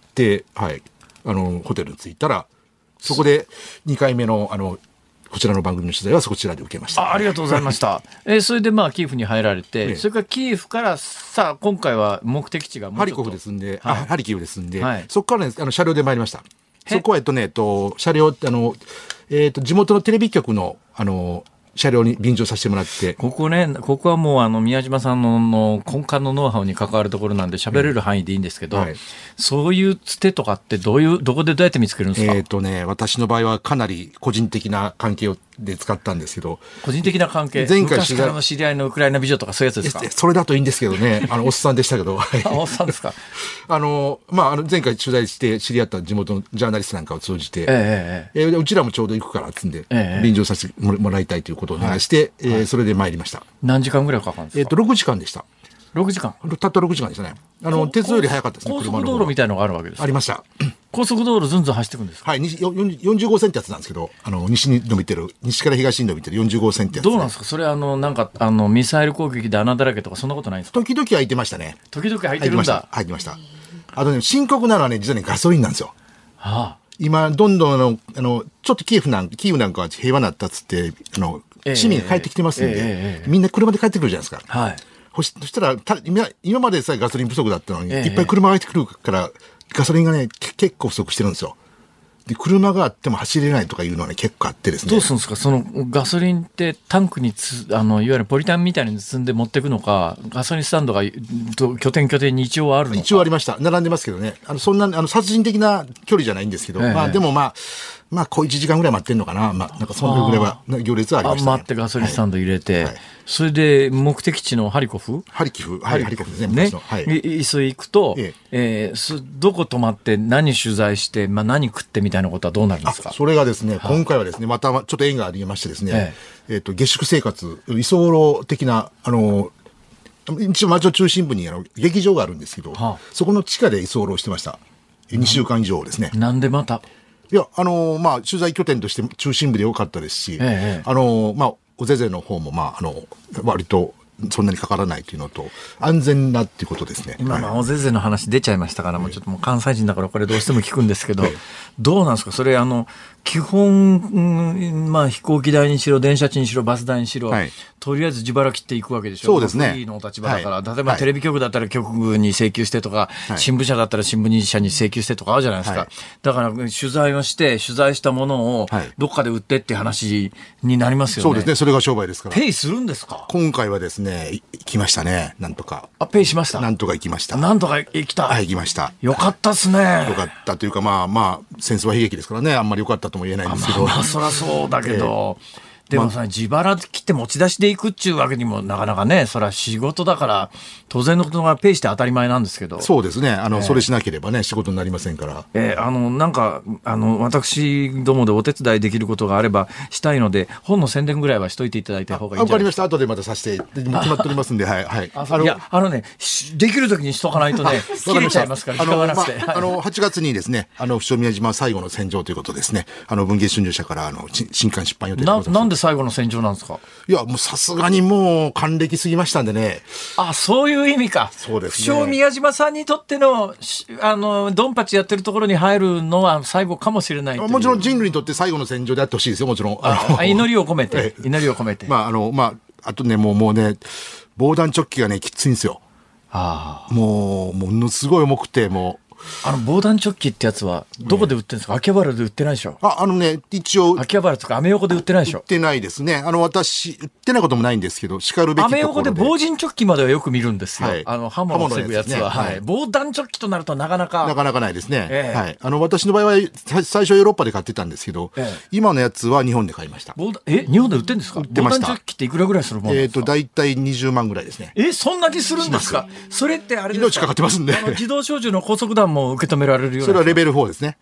はい、あの、ホテルに着いたら、そこでにかいめの、あの、こちらの番組の取材はそちらで受けました。 あ、ありがとうございました。えー、それでまあキエフに入られて、ね、それからキエフからさあ今回は目的地がもうハリコフで住んで、 はい、 あハリキウで住んで、 はい、 そこからねあの車両で参りました。そこはえっとねえっと車両あのえっと地元のテレビ局のあの車両に便乗させてもらって。 ここね、ここはもうあの宮島さん の, の根幹のノウハウに関わるところなんで喋れる範囲でいいんですけど、うんはい、そういうつてとかってどういうどこでどうやって見つけるんですか？ えっとね私の場合はかなり個人的な関係をで使ったんですけど、 個人的な関係、 前回昔からの知り合いのウクライナ美女とかそういうやつですか？ それだといいんですけどね、あのおっさんでしたけどあおっさんですか？ あの、まあ、あの前回取材して知り合った地元のジャーナリストなんかを通じて、 えええー、うちらもちょうど行くからっつんで、ええ、便乗させてもらいたいということをお願いして、はいえーはい、それで参りました。 何時間ぐらいかかるんですか？ えっとろくじかんでした。 ろくじかん、 たったろくじかんですね。あの鉄道より早かったですね。 高速道路みたいなのがあるわけですか？ ありました。 高速道路ずんずん走っていくんですか？ はい、よんじゅうごせんってやつなんですけど、あの西に伸びてる、西から東に伸びてるよんじゅうごせんってやつ、ね、 どうなんですか？それあのなんかあのミサイル攻撃で穴だらけとかそんなことないんですか？ 時々空いてましたね。 時々空いてるんだ。 入ってました。あとね深刻なのはね実はねガソリンなんですよ。 はあ、 今どんどんあのあのちょっとキエフなんキーウなんかは平和になったっつってあの、えー、市民が帰ってきてますんで、えーえー、みんな車で帰ってくるじゃないですか。 はい。 そしたらた 今, 今までさえガソリン不足だったのに、ええ、いっぱい車が入ってくるからガソリンがね結構不足してるんですよ。で車があっても走れないとかいうのはね結構あってですね。 どうするんですか？そのガソリンってタンクにつあのいわゆるポリタンみたいに積んで持っていくのか、ガソリンスタンドが拠点拠点に一応あるのか？ 一応ありました。並んでますけどね。あのそんなあの殺人的な距離じゃないんですけど、ええ、まあでもまあまあこういちじかんぐらい待ってんのかな。まあなんかそのぐらいは行列はありましたね。 あ待ってガソリンスタンド入れて。はいはい、それで目的地のハリコフハリキフ、はい、ハリコフですね。 ね、はい、それ行くと、えええー、どこ泊まって何取材して、まあ、何食ってみたいなことはどうなるんですか？ それがですね、はい、今回はですねまたちょっと縁がありましてですね、えええー、と下宿生活居候的なあの一応町の中心部にあの劇場があるんですけど、はあ、そこの地下で居候してました。にしゅうかん以上ですね。 なんでまたいやあのまあ取材拠点として中心部でよかったですし、ええ、あのまあおぜぜの方も、まあ、あの割とそんなにかからないというのと安全なっていうことですね。 今のおぜぜの話出ちゃいましたから、はい、もうちょっともう関西人だからこれどうしても聞くんですけど、はい、どうなんですかそれあの基本、うんまあ、飛行機代にしろ電車賃にしろバス代にしろ、はい、とりあえず自腹切っていくわけでしょ。 そうですね。 フリーの立場だから、はい、例えばテレビ局だったら局に請求してとか、はい、新聞社だったら新聞社に請求してとかあるじゃないですか、はい、だから取材をして取材したものをどっかで売ってっていう話になりますよね。 そうですね。それが商売ですから。 ペイするんですか？ 今回はですね行きましたね。なんとか。 あペイしました。 なんとか行きました。 なんとか行きた。 はい行きました。 よかったっすね。 よかったというかまあまあ戦争は悲劇ですからねあんまりよかったとも言えないんですけど。 まあ、まあ、そりゃそうだけど、えー、でもさ、まあ、自腹切って持ち出しでいくっちゅうわけにもなかなかね、そりゃ仕事だから当然のことがペイして当たり前なんですけど。 そうですね。あの、えー、それしなければね仕事になりませんから。 えー、あのなんかあの私どもでお手伝いできることがあればしたいので本の宣伝ぐらいはしといていただいた方がいいんじゃないですか。 わかりました。後でまたさせて決まっておりますんで、はいはい。 あのいやあのねできる時にしとかないとね切れちゃいますから時間がなくて。 あの、まあ、あのはちがつにですねあの不肖宮島最後の戦場ということですねあの文藝春秋社からあの新刊出版予定でございます。 な, なんで最後の戦場なんですか？ いやもうさすがにもう還暦すぎましたんでね。 あそういう意味か。 そうですね。 不肖宮島さんにとってのあのドンパチやってるところに入るのは最後かもしれない。 もちろん人類にとって最後の戦場であってほしいですよもちろん。 ああ祈りを込めて祈りを込めて。 まああのまああとねもうもうね防弾チョッキがねきついんですよ。あもうものすごい重くてもう。 あの防弾チョッキってやつはどこで売ってるんですか？秋葉原で売ってないでしょ？ あ、あのね一応秋葉原とかアメ横で売ってないでしょ？ 売ってないですね。あの私売ってないこともないんですけど、しかるべきところで。 アメ横で防塵チョッキまではよく見るんですよ。はい、あの刃物を防ぐやつは、はいはい、防弾チョッキとなるとなかなかなかなかないですね。えー、はい。あの私の場合は最初ヨーロッパで買ってたんですけど、えー、今のやつは日本で買いました。 え日本で売ってるんですか？ 売ってました。 防弾チョッキっていくらぐらいするものですか？ えっ、ー、とだいたいにじゅうまんぐらいですね。 えそんなにするんですか？それってあれですか？ 命かかってますんで。 あの自動小銃の高速弾も受け止められるような。 それはレベルフォーですね。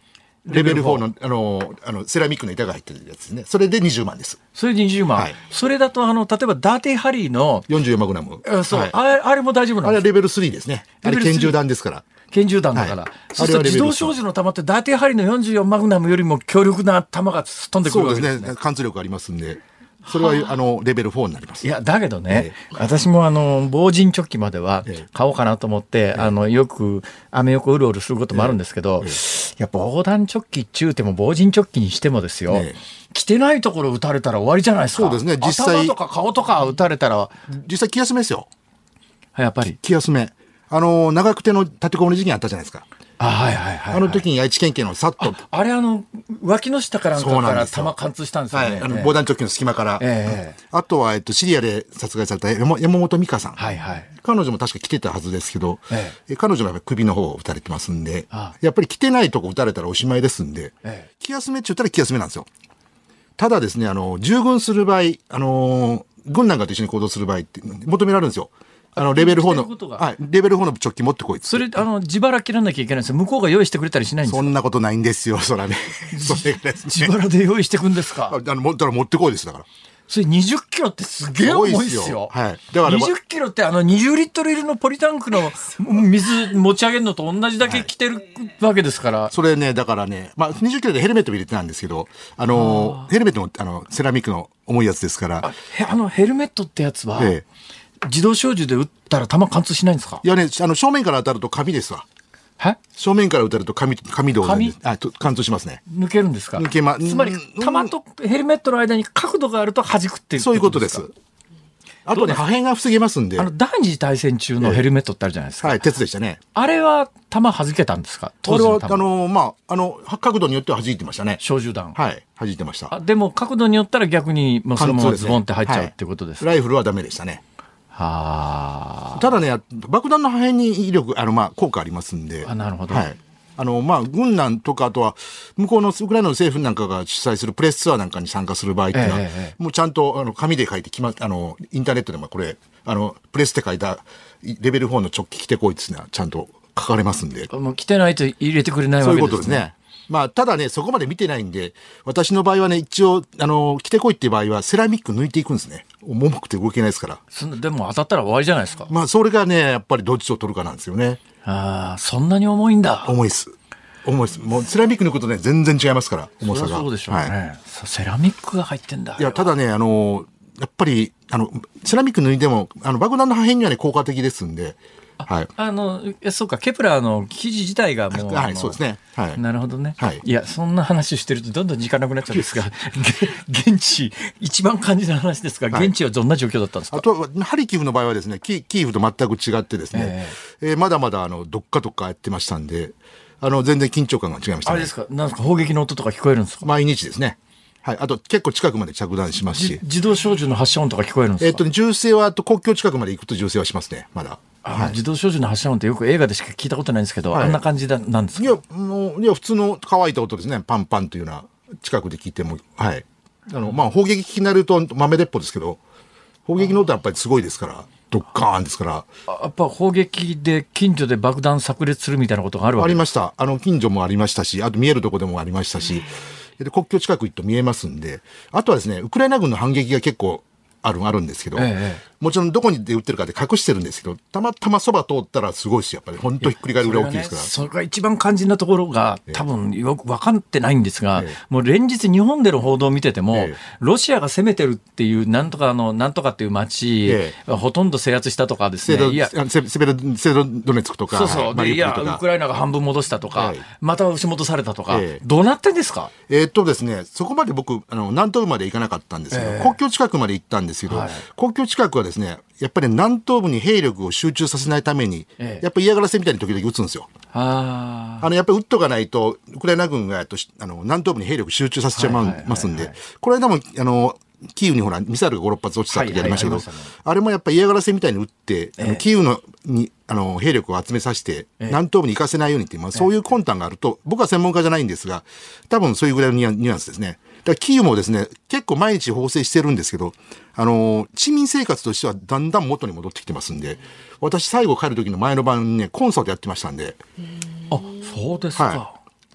レベルフォーの、あの、あの、セラミックの板が入ってるやつですね。それでにじゅうまんです。 それでにじゅうまん。はい、それだと、あの、例えばダーティーハリーのよんじゅうよんマグナム。 あそう、はい、あれ、あれも大丈夫なんですか？ あれはレベルスリーですね。あれ拳銃弾ですから。 拳銃弾だから。はい、そうすると自動小銃の弾ってダーティーハリーのよんじゅうよんマグナムよりも強力な弾が飛んでくるわけですね。 そうですね。貫通力ありますんで。それはあのレベルフォーになります。 いやだけどね、ええ、私もあの防塵チョッキまでは買おうかなと思って、ええ、あのよく雨横うろうろすることもあるんですけど、ええ、やっぱ防弾チョッキっちゅうても防塵チョッキにしてもですよ、ええ、着てないところ撃たれたら終わりじゃないですか。 そうですね。実際頭とか顔とか撃たれたら実際気休めですよ。 やっぱり気休め。あの長久手の立てこもり事件あったじゃないですか。 あ、はいはいはいはい、 あの時に愛知県警のさっとあ, あれあの脇の下からから弾貫通したんですよね。 はい、あの防弾チョッキの隙間から、えー、あとは、えっと、シリアで殺害された山本美香さん、 はいはい、 彼女も確か着てたはずですけど、えー、彼女の首の方を撃たれてますんで、やっぱり着てないとこ撃たれたらおしまいですんで、えー、気休めって言ったら気休めなんですよ。ただですね、あの従軍する場合、あの軍なんかと一緒に行動する場合って求められるんですよ。あのレベルフォーの、はい、レベルフォーのチョッキ持ってこいって。 それあの自腹切らなきゃいけないんですよ。向こうが用意してくれたりしないんですか？ そんなことないんですよ。そらね。それぐらいですね。 自腹で用意してくんですか？ あのだから持ってこいですだから。 それにじゅっキロってすげえ重いですよ。 はい。だからにじゅっキロってあのにじゅうリットル入りのポリタンクの水持ち上げるのと同じだけ着てるわけですから。はい、 それねだからね、まあにじゅっキロでヘルメットも入れてたんですけど、あのヘルメットもあのセラミックの重いやつですから。 あ, あのヘルメットってやつは。ええ、自動小銃で撃ったら弾貫通しないんですか？ いやね、あの正面から当たると紙ですわ。正面から撃たれると紙紙で紙あ貫通しますね。 抜けるんですか？ 抜けまつまり弾とヘルメットの間に角度があると弾くっていうことですか？ そういうことです。あとね破片が防げますんで。 あの第二次大戦中のヘルメットってあるじゃないですか。 はい、鉄でしたね。 あれは弾弾けたんですか？当時の弾。 あれはあのまああの角度によっては弾いてましたね。 小銃弾。 はい、弾いてました。 あでも角度によったら逆にもうそのままズボンって入っちゃうってことですか？ ライフルはダメでしたね。 はただね、爆弾の破片に威力、あの、まあ、効果ありますんで。 あ、なるほど。 はい。あの、まあ、軍団とか、あとは、向こうのウクライナの政府なんかが主催するプレスツアーなんかに参加する場合っていうのは、ええ、もうちゃんと、あの、紙で書いてきま、あの、インターネットでもこれ、あの、プレスって書いた、レベルフォーの直帰着てこいっていうのは、ちゃんと書かれますんで。 もう着てないと入れてくれないわけですね。 そういうことですね。まあ、ただね、そこまで見てないんで、私の場合はね、一応、あの、着てこいっていう場合は、セラミック抜いていくんですね。重くて動けないですから。 そんでも当たったら終わりじゃないですか。 まあ、それがね、やっぱりどっちを取るかなんですよね。 ああ、そんなに重いんだ。 重いです。重いです。もう、セラミック抜くとね、全然違いますから、重さが。 そうでしょうね。はい、セラミックが入ってんだ。 いや、ただね、あの、やっぱり、あの、セラミック抜いても、あの、爆弾の破片にはね、効果的ですんで、 はい、あのそうかケプラーの生地自体がもう、 はい、そうですね、はい、 なるほどね、 はい、 いやそんな話してるとどんどん時間なくなっちゃうんですが現地一番肝心な話ですが、現地はどんな状況だったんですか？ あとはハリキウの場合はですね、キキーフと全く違ってですね、えーえー、まだまだあのどっかどっかやってましたんで、あの全然緊張感が違いましたね。 あれですか、なんですか、砲撃の音とか聞こえるんですか？ 毎日ですね。はい、あと結構近くまで着弾しますし、 自動小銃の発射音とか聞こえるんですか？ えっと、銃声はあと国境近くまで行くと銃声はしますね、まだ。 はい、自動小銃の発射音ってよく映画でしか聞いたことないんですけど、はい、あんな感じだなんですか？ いや、もういや普通の乾いた音ですね。パンパンというような近くで聞いても、はい。あのまあ砲撃機になると豆鉄砲ですけど、砲撃の音はやっぱりすごいですから、ドッカーンですから。 やっぱ砲撃で近所で爆弾炸裂するみたいなことがあるわけですか？ ありました。あの近所もありましたし、あと見えるところでもありましたし、で国境近く行くと見えますんで、あとはですね、ウクライナ軍の反撃が結構あるあるんですけど、ええ、もちろんどこにで撃ってるかで隠してるんですけど、たまたまそば通ったらすごいですよ。やっぱり本当ひっくり返るぐらい大きいですから。 それはね、それが一番肝心なところが多分よく分かってないんですが、ええ、もう連日日本での報道を見てても、ええ、ロシアが攻めてるっていうなんとかのなんとかっていう町、ええ、ほとんど制圧したとかですね、いやセベロドネツクとか、 そうそう、でいやウクライナが半分戻したとか、ええ、また押し戻されたとか、ええ、どうなってんですか？ えー、っとですね、そこまで僕あの南東部まで行かなかったんですけど、ええ、国境近くまで行ったんですけど、はい、国境近くはですね、やっぱり南東部に兵力を集中させないために、ええ、やっぱり嫌がらせみたいに時々撃つんですよ。ああのやっぱり撃っとかないとウクライナ軍がとあの南東部に兵力集中させちゃいますんで、これでもあのキーウにほらミサイルがご、ろっぱつ落ちた時ありましたけど、はいはい、あ, ね、あれもやっぱり嫌がらせみたいに撃って、ええ、あのキーウのにあの兵力を集めさせて、ええ、南東部に行かせないようにっていう、まあ、そういう魂胆があると、僕は専門家じゃないんですが、多分そういうぐらいのニュアンスですね。だからキーウもですね、結構毎日砲声してるんですけど、あの市民生活としてはだんだん元に戻ってきてますんで、私最後帰る時の前の晩にねコンサートやってましたんで。 あ、そうですか。 はい、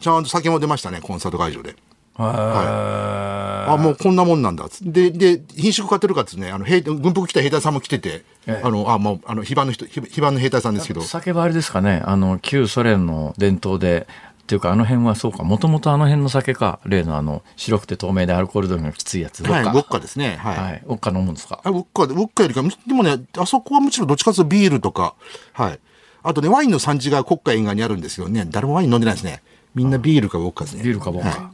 ちゃんと酒も出ましたね、コンサート会場で。 はい、 あ、もうこんなもんなんだ。で、で、品種買ってるかってね、あの、兵軍服着た兵隊さんも来てて、ええ、あの、あ、もう、あの、非番の人、非番の兵隊さんですけど。 酒はあれですかね、あの、旧ソ連の伝統で、っていうか、あの辺はそうか、もともとあの辺の酒か、例のあの、白くて透明でアルコール度がきついやつ。 はい、ウォッカですね。はい。 はい、ウォッカ飲むんですか？ あ、ウォッカで、ウォッカよりか、でもね、あそこはむしろどっちかというとビールとか、はい。あとね、ワインの産地が国家沿岸にあるんですけどね、誰もワイン飲んでないですね。みんなビールかウォッカですね。 ビールかウォッカ。はい、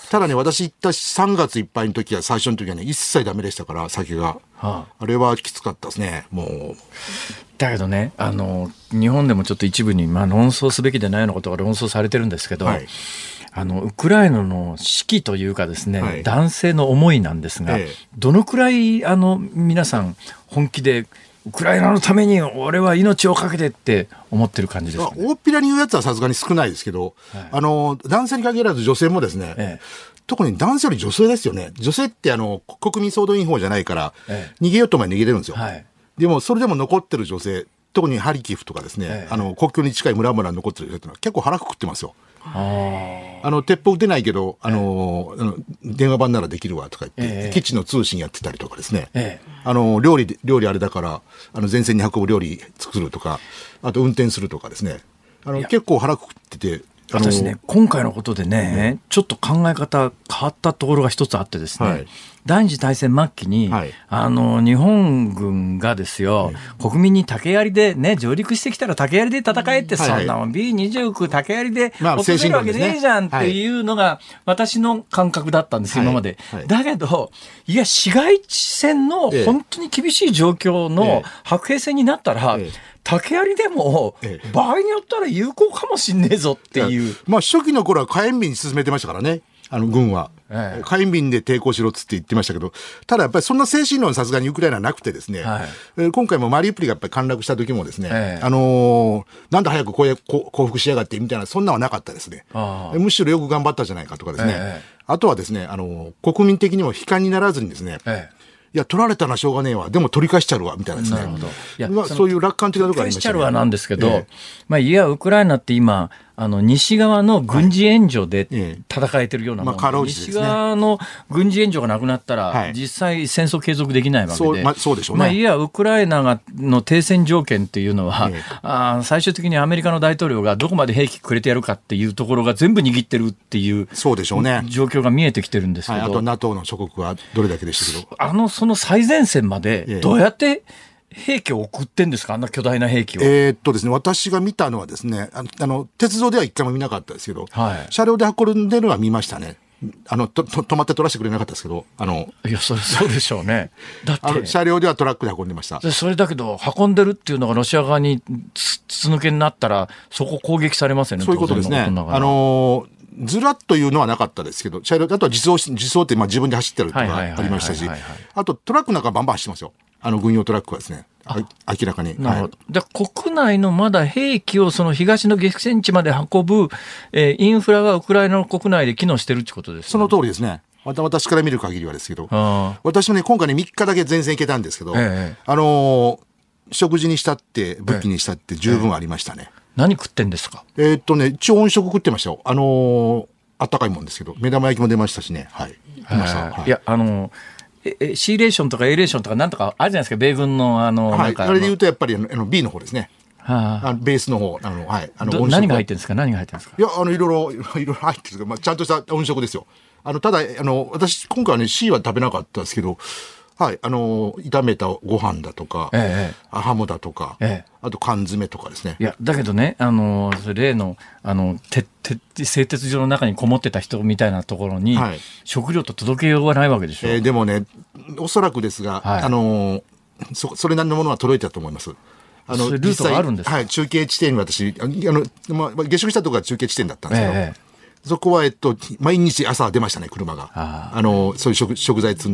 ただね、私行ったさんがついっぱいの時は、最初の時はね、一切ダメでしたから、酒が。はあ、あれはきつかったですね、もう。 だけどね、あの、日本でもちょっと一部に、まあ、論争すべきでないようなことが論争されてるんですけど、はい、あの、ウクライナの士気というかですね、はい、男性の思いなんですが、ええ、どのくらい、あの、皆さん、本気で、ウクライナのために俺は命をかけてって思ってる感じですかね。 大っぴらに言うやつはさすがに少ないですけど、はい、あの、男性に限らず女性もですね、ええ、特に男性より女性ですよね。女性ってあの、国民総動員法じゃないから、ええ、逃げようと思えば逃げれるんですよ。はい、でも、それでも残ってる女性、特にハリキフとかですね、ええ、あの、国境に近い村々に残ってる女性ってのは結構腹くくってますよ。ああの、鉄砲撃てないけど、あの、ええ、電話番ならできるわとか言って、ええ、基地の通信やってたりとかですね、ええ、あの、料理、料理あれだから、あの、前線に運ぶ料理作るとか、あと運転するとかですね、あの、結構腹くくってて、 私ね、今回のことでね、うん、ちょっと考え方変わったところが一つあってですね、はい、第二次大戦末期に、はい、あの、日本軍がですよ、はい、国民に竹槍でね、上陸してきたら竹槍で戦えって、はいはい、そんなもん ビーにじゅうきゅう 竹槍で落とせるわけねえじゃんっていうのが私の感覚だったんです、はい、今まで。はい、だけど、いや、市街地戦の本当に厳しい状況の白兵戦になったら、ええええ竹槍でも、場合によったら有効かもしんねえぞっていう。 まあ、初期の頃は火炎瓶に進めてましたからね。あの、軍は。ええ、火炎瓶で抵抗しろっつって言ってましたけど、ただやっぱりそんな精神論さすがにウクライナはなくてですね、はい、今回もマリウポリがやっぱり陥落した時もですね、ええ、あのー、なんで早くこう降伏しやがってみたいな、そんなのはなかったですね。むしろよく頑張ったじゃないかとかですね。ええ、あとはですね、あのー、国民的にも悲観にならずにですね、ええ、いや、取られたのはしょうがねえわ。でも取り返しちゃるわ。みたいなですね。なるほど。いや、まあ、そういう楽観的なところがありましたね。 取り返しちゃるわなんですけど、ええ、まあ、いや、ウクライナって今、あの、西側の軍事援助で戦えてるようなもんで、はいええまあ、西側の軍事援助がなくなったら、はい、実際戦争継続できないわけで。 そう、まあ、そうでしょうね。 まあ、いや、ウクライナがの停戦条件っていうのは、ええ、あ最終的にアメリカの大統領がどこまで兵器くれてやるかっていうところが全部握ってるっていう、 そうでしょうね。 状況が見えてきてるんですけど。はい、 あと NATO の諸国はどれだけでしたけど。 あの、その最前線までどうやって兵器を送ってんですか、あんな巨大な兵器を。 えー、っとですね、私が見たのはですね、あの、あの鉄道では一回も見なかったですけど、はい、車両で運んでるのは見ましたね。あの、と、と、止まって取らせてくれなかったですけど、あの、 いや、それ、そうでしょうね。だって、 あの車両ではトラックで運んでました。 それだけど、運んでるっていうのがロシア側に筒抜けになったら、そこ攻撃されますよね、 そういうことですね。あのー、ずらっというのはなかったですけど、車両、あとは自走、自走ってまあ自分で走ってるっていうのがありましたし、あとトラックなんかバンバン走ってますよ。あの軍用トラックはですね、明らかに。 なるほど。で、国内のまだ兵器をその東の激戦地まで運ぶ、えー、インフラがウクライナの国内で機能してるってことですね。 その通りですね。また私から見る限りはですけど、私もね、今回ね、みっかだけ前線行けたんですけど、ええ、あのー、食事にしたって、武器にしたって十分ありましたね。ええ、 何食ってんですか？ えー、っとね、一応温食食ってましたよ。あのー、あったかいもんですけど、目玉焼きも出ましたしね。はい。出ました。はい、 いや、あのー、え、シーレーションとかエレーションとかなんとかあるじゃないですか、米軍のあの、 はい、 なんかあれで言うとやっぱりあの B の方ですね。はあ、あのベースの方、あの、はい。あの何が入ってるんですか？何が入ってるんですか？ いや、あの、いろいろ、いろいろ入ってるんですけど、まあ、ちゃんとした音色ですよ。あの、ただ、あの、私、今回はね、C は食べなかったですけど、はい、あの、炒めたご飯だとか、ええ、ハムだとか、ええ、あと缶詰とかですね。 いや、だけどね、あの、例の、あの、て、て、製鉄所の中にこもってた人みたいなところに、はい、食料と届けようがないわけでしょ。 えー、でもね、おそらくですが、はい、あの、そ、それなりのものは届いたと思います。 あの、ルートがあるんですか？ はい、中継地点に私、あの、まあ、下宿したところが中継地点だったんですけど、ええ、そこは、えっと、毎日朝出ましたね、車が。あ, あの、そういう食、食材積んだ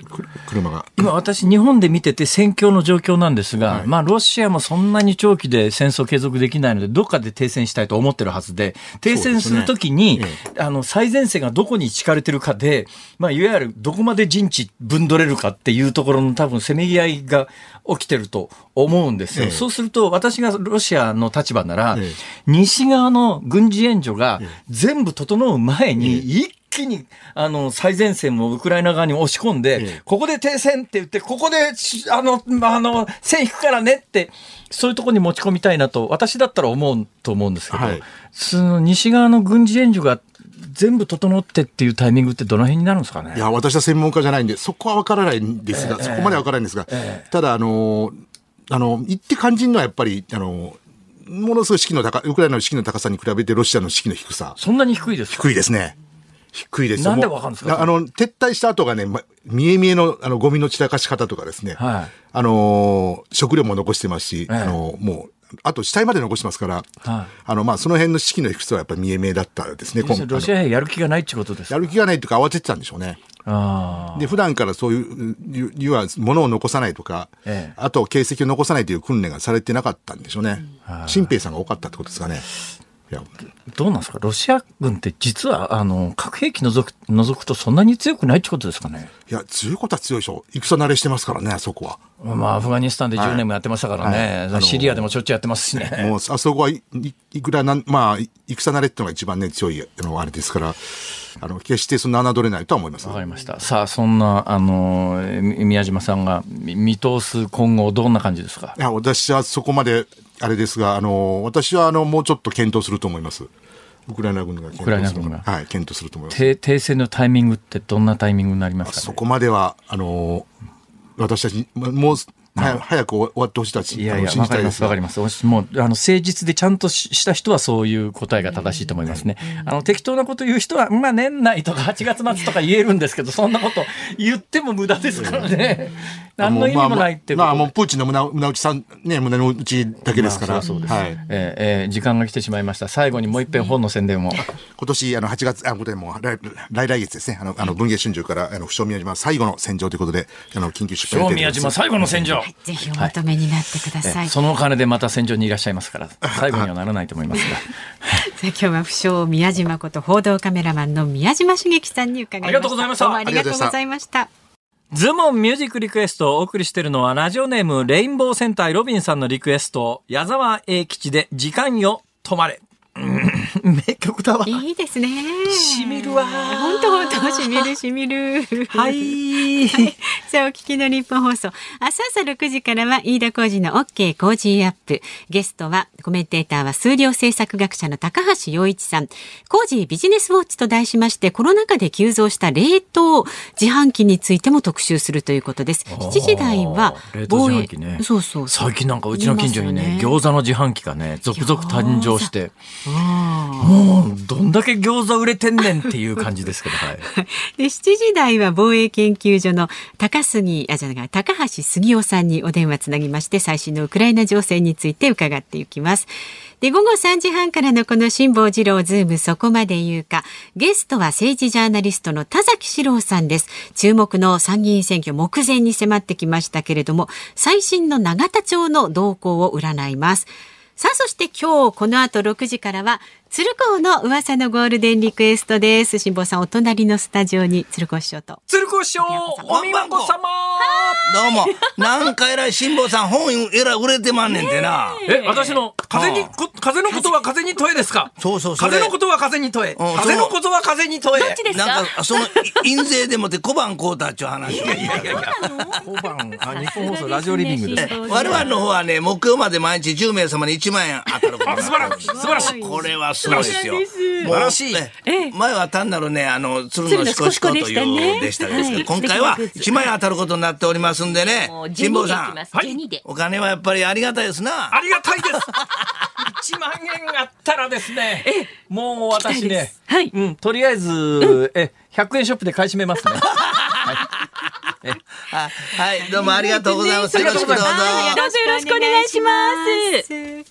車が。 今私日本で見てて戦況の状況なんですが、はい、まあロシアもそんなに長期で戦争継続できないのでどっかで停戦したいと思ってるはずで、停戦するときに、ねええ、あの最前線がどこに敷かれてるかで、まあいわゆるどこまで陣地分取れるかっていうところの多分せめぎ合いが起きてると思うんですよ。ええ、そうすると私がロシアの立場なら、ええ、西側の軍事援助が全部整う前に一一気にあの最前線もウクライナ側に押し込んで、ええ、ここで停戦って言ってここであの、まあ、あの線引くからねってそういうところに持ち込みたいなと私だったら思うと思うんですけど、はい、その西側の軍事援助が全部整ってっていうタイミングってどの辺になるんですかね。 いや私は専門家じゃないんでそこは分からないんですが、ええ、そこまでは分からないんですが、ええ、ただあのあの言って感じるのはやっぱりあのものすごい士気の高ウクライナの士気の高さに比べてロシアの士気の低さそんなに低いですか。 低いですね。低いです。 なんでわかるんですか。 あの撤退した後がね、ま、見え見えのあのゴミの散らかし方とかですね、はい、あの食料も残してますし、ええ、あのもうあと死体まで残してますから、はい、あのまあその辺の士気の低さはやっぱり見え見えだったですね。 ロシア兵やる気がないってことですか。 やる気がないというか慌ててたんでしょうね。あで普段からそういう要は物を残さないとか、ええ、あと形跡を残さないという訓練がされてなかったんでしょうね。新兵さんが多かったってことですかね。いやどうなんですか。ロシア軍って実はあの核兵器除く、除くとそんなに強くないってことですかね。 いや強いことは強いでしょ。戦慣れしてますからねあそこは。 まあアフガニスタンでじゅうねんもやってましたからね、はいはい、シリアでもしょっちゅうやってますしね。 もうあそこはい、い, いくらなんまあ戦慣れっていうのが一番ね強いのあれですから。あの決してそんな侮れないとは思います。 わかりました。さあそんなあの宮島さんが見通す今後どんな感じですか。 いや私はそこまであれですがあの私はあのもうちょっと検討すると思います。ウクライナ軍が検討する、はい、検討すると思います。 停戦のタイミングってどんなタイミングになりますかね。 そこまではあの私たちもう早, 早く終わってほしいたち。 いやいや、わかります、わかります。もう、あの、誠実でちゃんとした人はそういう答えが正しいと思いますね。あの、適当なこと言う人は、まあ、年内とかはちがつ末とか言えるんですけど、そんなこと言っても無駄ですからね。何の意味もないっていうこと。 まあ、もう、プーチンの胸胸打ちさん、ね、胸の打ちだけですから。まあ、そうです。はい。 えーえー、時間が来てしまいました。最後にもう一遍本の宣伝を。 今年、あの、はちがつ、あ、もう、来、来来月ですね。あの、あの文藝春秋から、あの、不詳宮島最後の戦場ということで、あの、緊急出版。 不詳宮島最後の戦場。はい、 ぜひお求めになってください。 そのお金でまた戦場にいらっしゃいますから、最後にはならないと思いますが。 今日は不詳宮島こと報道カメラマンの宮島茂樹さんに伺いました。 ありがとうございました。 どうもありがとうございました。 ズモンミュージックリクエストをお送りしているのはラジオネームレインボー戦隊ロビンさんのリクエスト、矢沢永吉で時間よ止まれ。名曲だわ。 いいですね。 しみるわ。 本当本当しみるしみる。 はい。 はい、さあお聞きの日本放送。明日朝ろくじからは飯田浩司の OK 工事アップ。ゲストはコメンテーターは数量政策学者の高橋洋一さん。工事ビジネスウォッチと題しましてコロナ禍で急増した冷凍自販機についても特集するということです。しちじ台は冷凍自販機ね。 そうそうそう。 最近なんかうちの近所にね、ね餃子の自販機がね続々誕生して。もうどんだけ餃子売れてんねんっていう感じですけど、はい、 でしちじ台は防衛研究所の高杉あじゃない高橋杉雄さんにお電話つなぎまして最新のウクライナ情勢について伺っていきます。で午後さんじはんからのこの辛坊治郎ズームそこまで言うか、ゲストは政治ジャーナリストの田崎史郎さんです。注目の参議院選挙目前に迫ってきましたけれども、最新の永田町の動向を占います。さあそして今日この後ろくじからは鶴光の噂のゴールデンリクエストです。辛坊さんお隣のスタジオに鶴光師匠と鶴光師匠おみまこ様どうもなんかえらい辛坊さん本えらい売れてまんねんてな。 え私の風に風のことは風に問えですか。 そうそう風のことは風に問え、風のことは風に問え。 どっちですか。 なんかその印税でもって小判買うたっちゅう話。いやいやいや小判あ日本放送ラジオリビングです。 我々の方はね木曜まで毎日じゅうめいさまにいちまんえん当たること。 素晴らしい素晴らしい。 これはすごいですよ。 素晴らしい。 前は単なるねあの鶴のしこしこというでしたですけど、今回はいちまんえん当たることになっておりますんでね。辛坊さん、はい、お金はやっぱりありがたいですな。 ありがたいです。いちまんえんあったらですね、もう私ね、はい、うん、とりあえず、うん、えひゃくえんショップで買い占めますね。はいえはい、どうもありがとうございます。よろしくどうぞ。どうぞよろしくお願いします。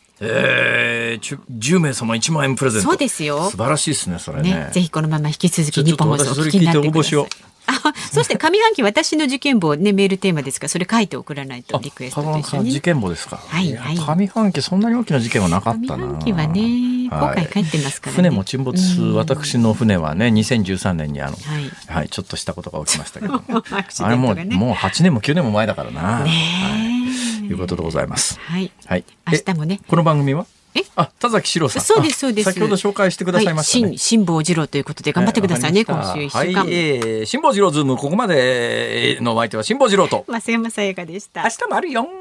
えー、じゅうめいさまいちまんえんプレゼント。 そうですよ。 素晴らしいですねそれね。ねぜひこのまま引き続き日本放送をお聞きになってください。 あ、そして上半期私の受験簿ね、メールテーマですから、それ書いて送らないとリクエストと一緒に。 受験簿ですか。 はいはい。 上半期そんなに大きな事件はなかったな。 上半期はね、今回帰ってますからね。 船も沈没、私の船はね、にせんじゅうさんねんにあの、はい、はい、ちょっとしたことが起きましたけど、ね、あれもうもうはちねんもきゅうねんも前だからな。ねえ、はい、いうことでございます。 はい。はい。明日もね。 この番組は？え、あ、田崎史郎さん。 そうですそうです。 先ほど紹介してくださいましたね。 辛坊治郎ということで頑張ってくださいね、今週一週間。はい、 えー、辛坊治郎ズーム、ここまでのお相手は辛坊治郎と増山さやかでした。 明日もあるよ。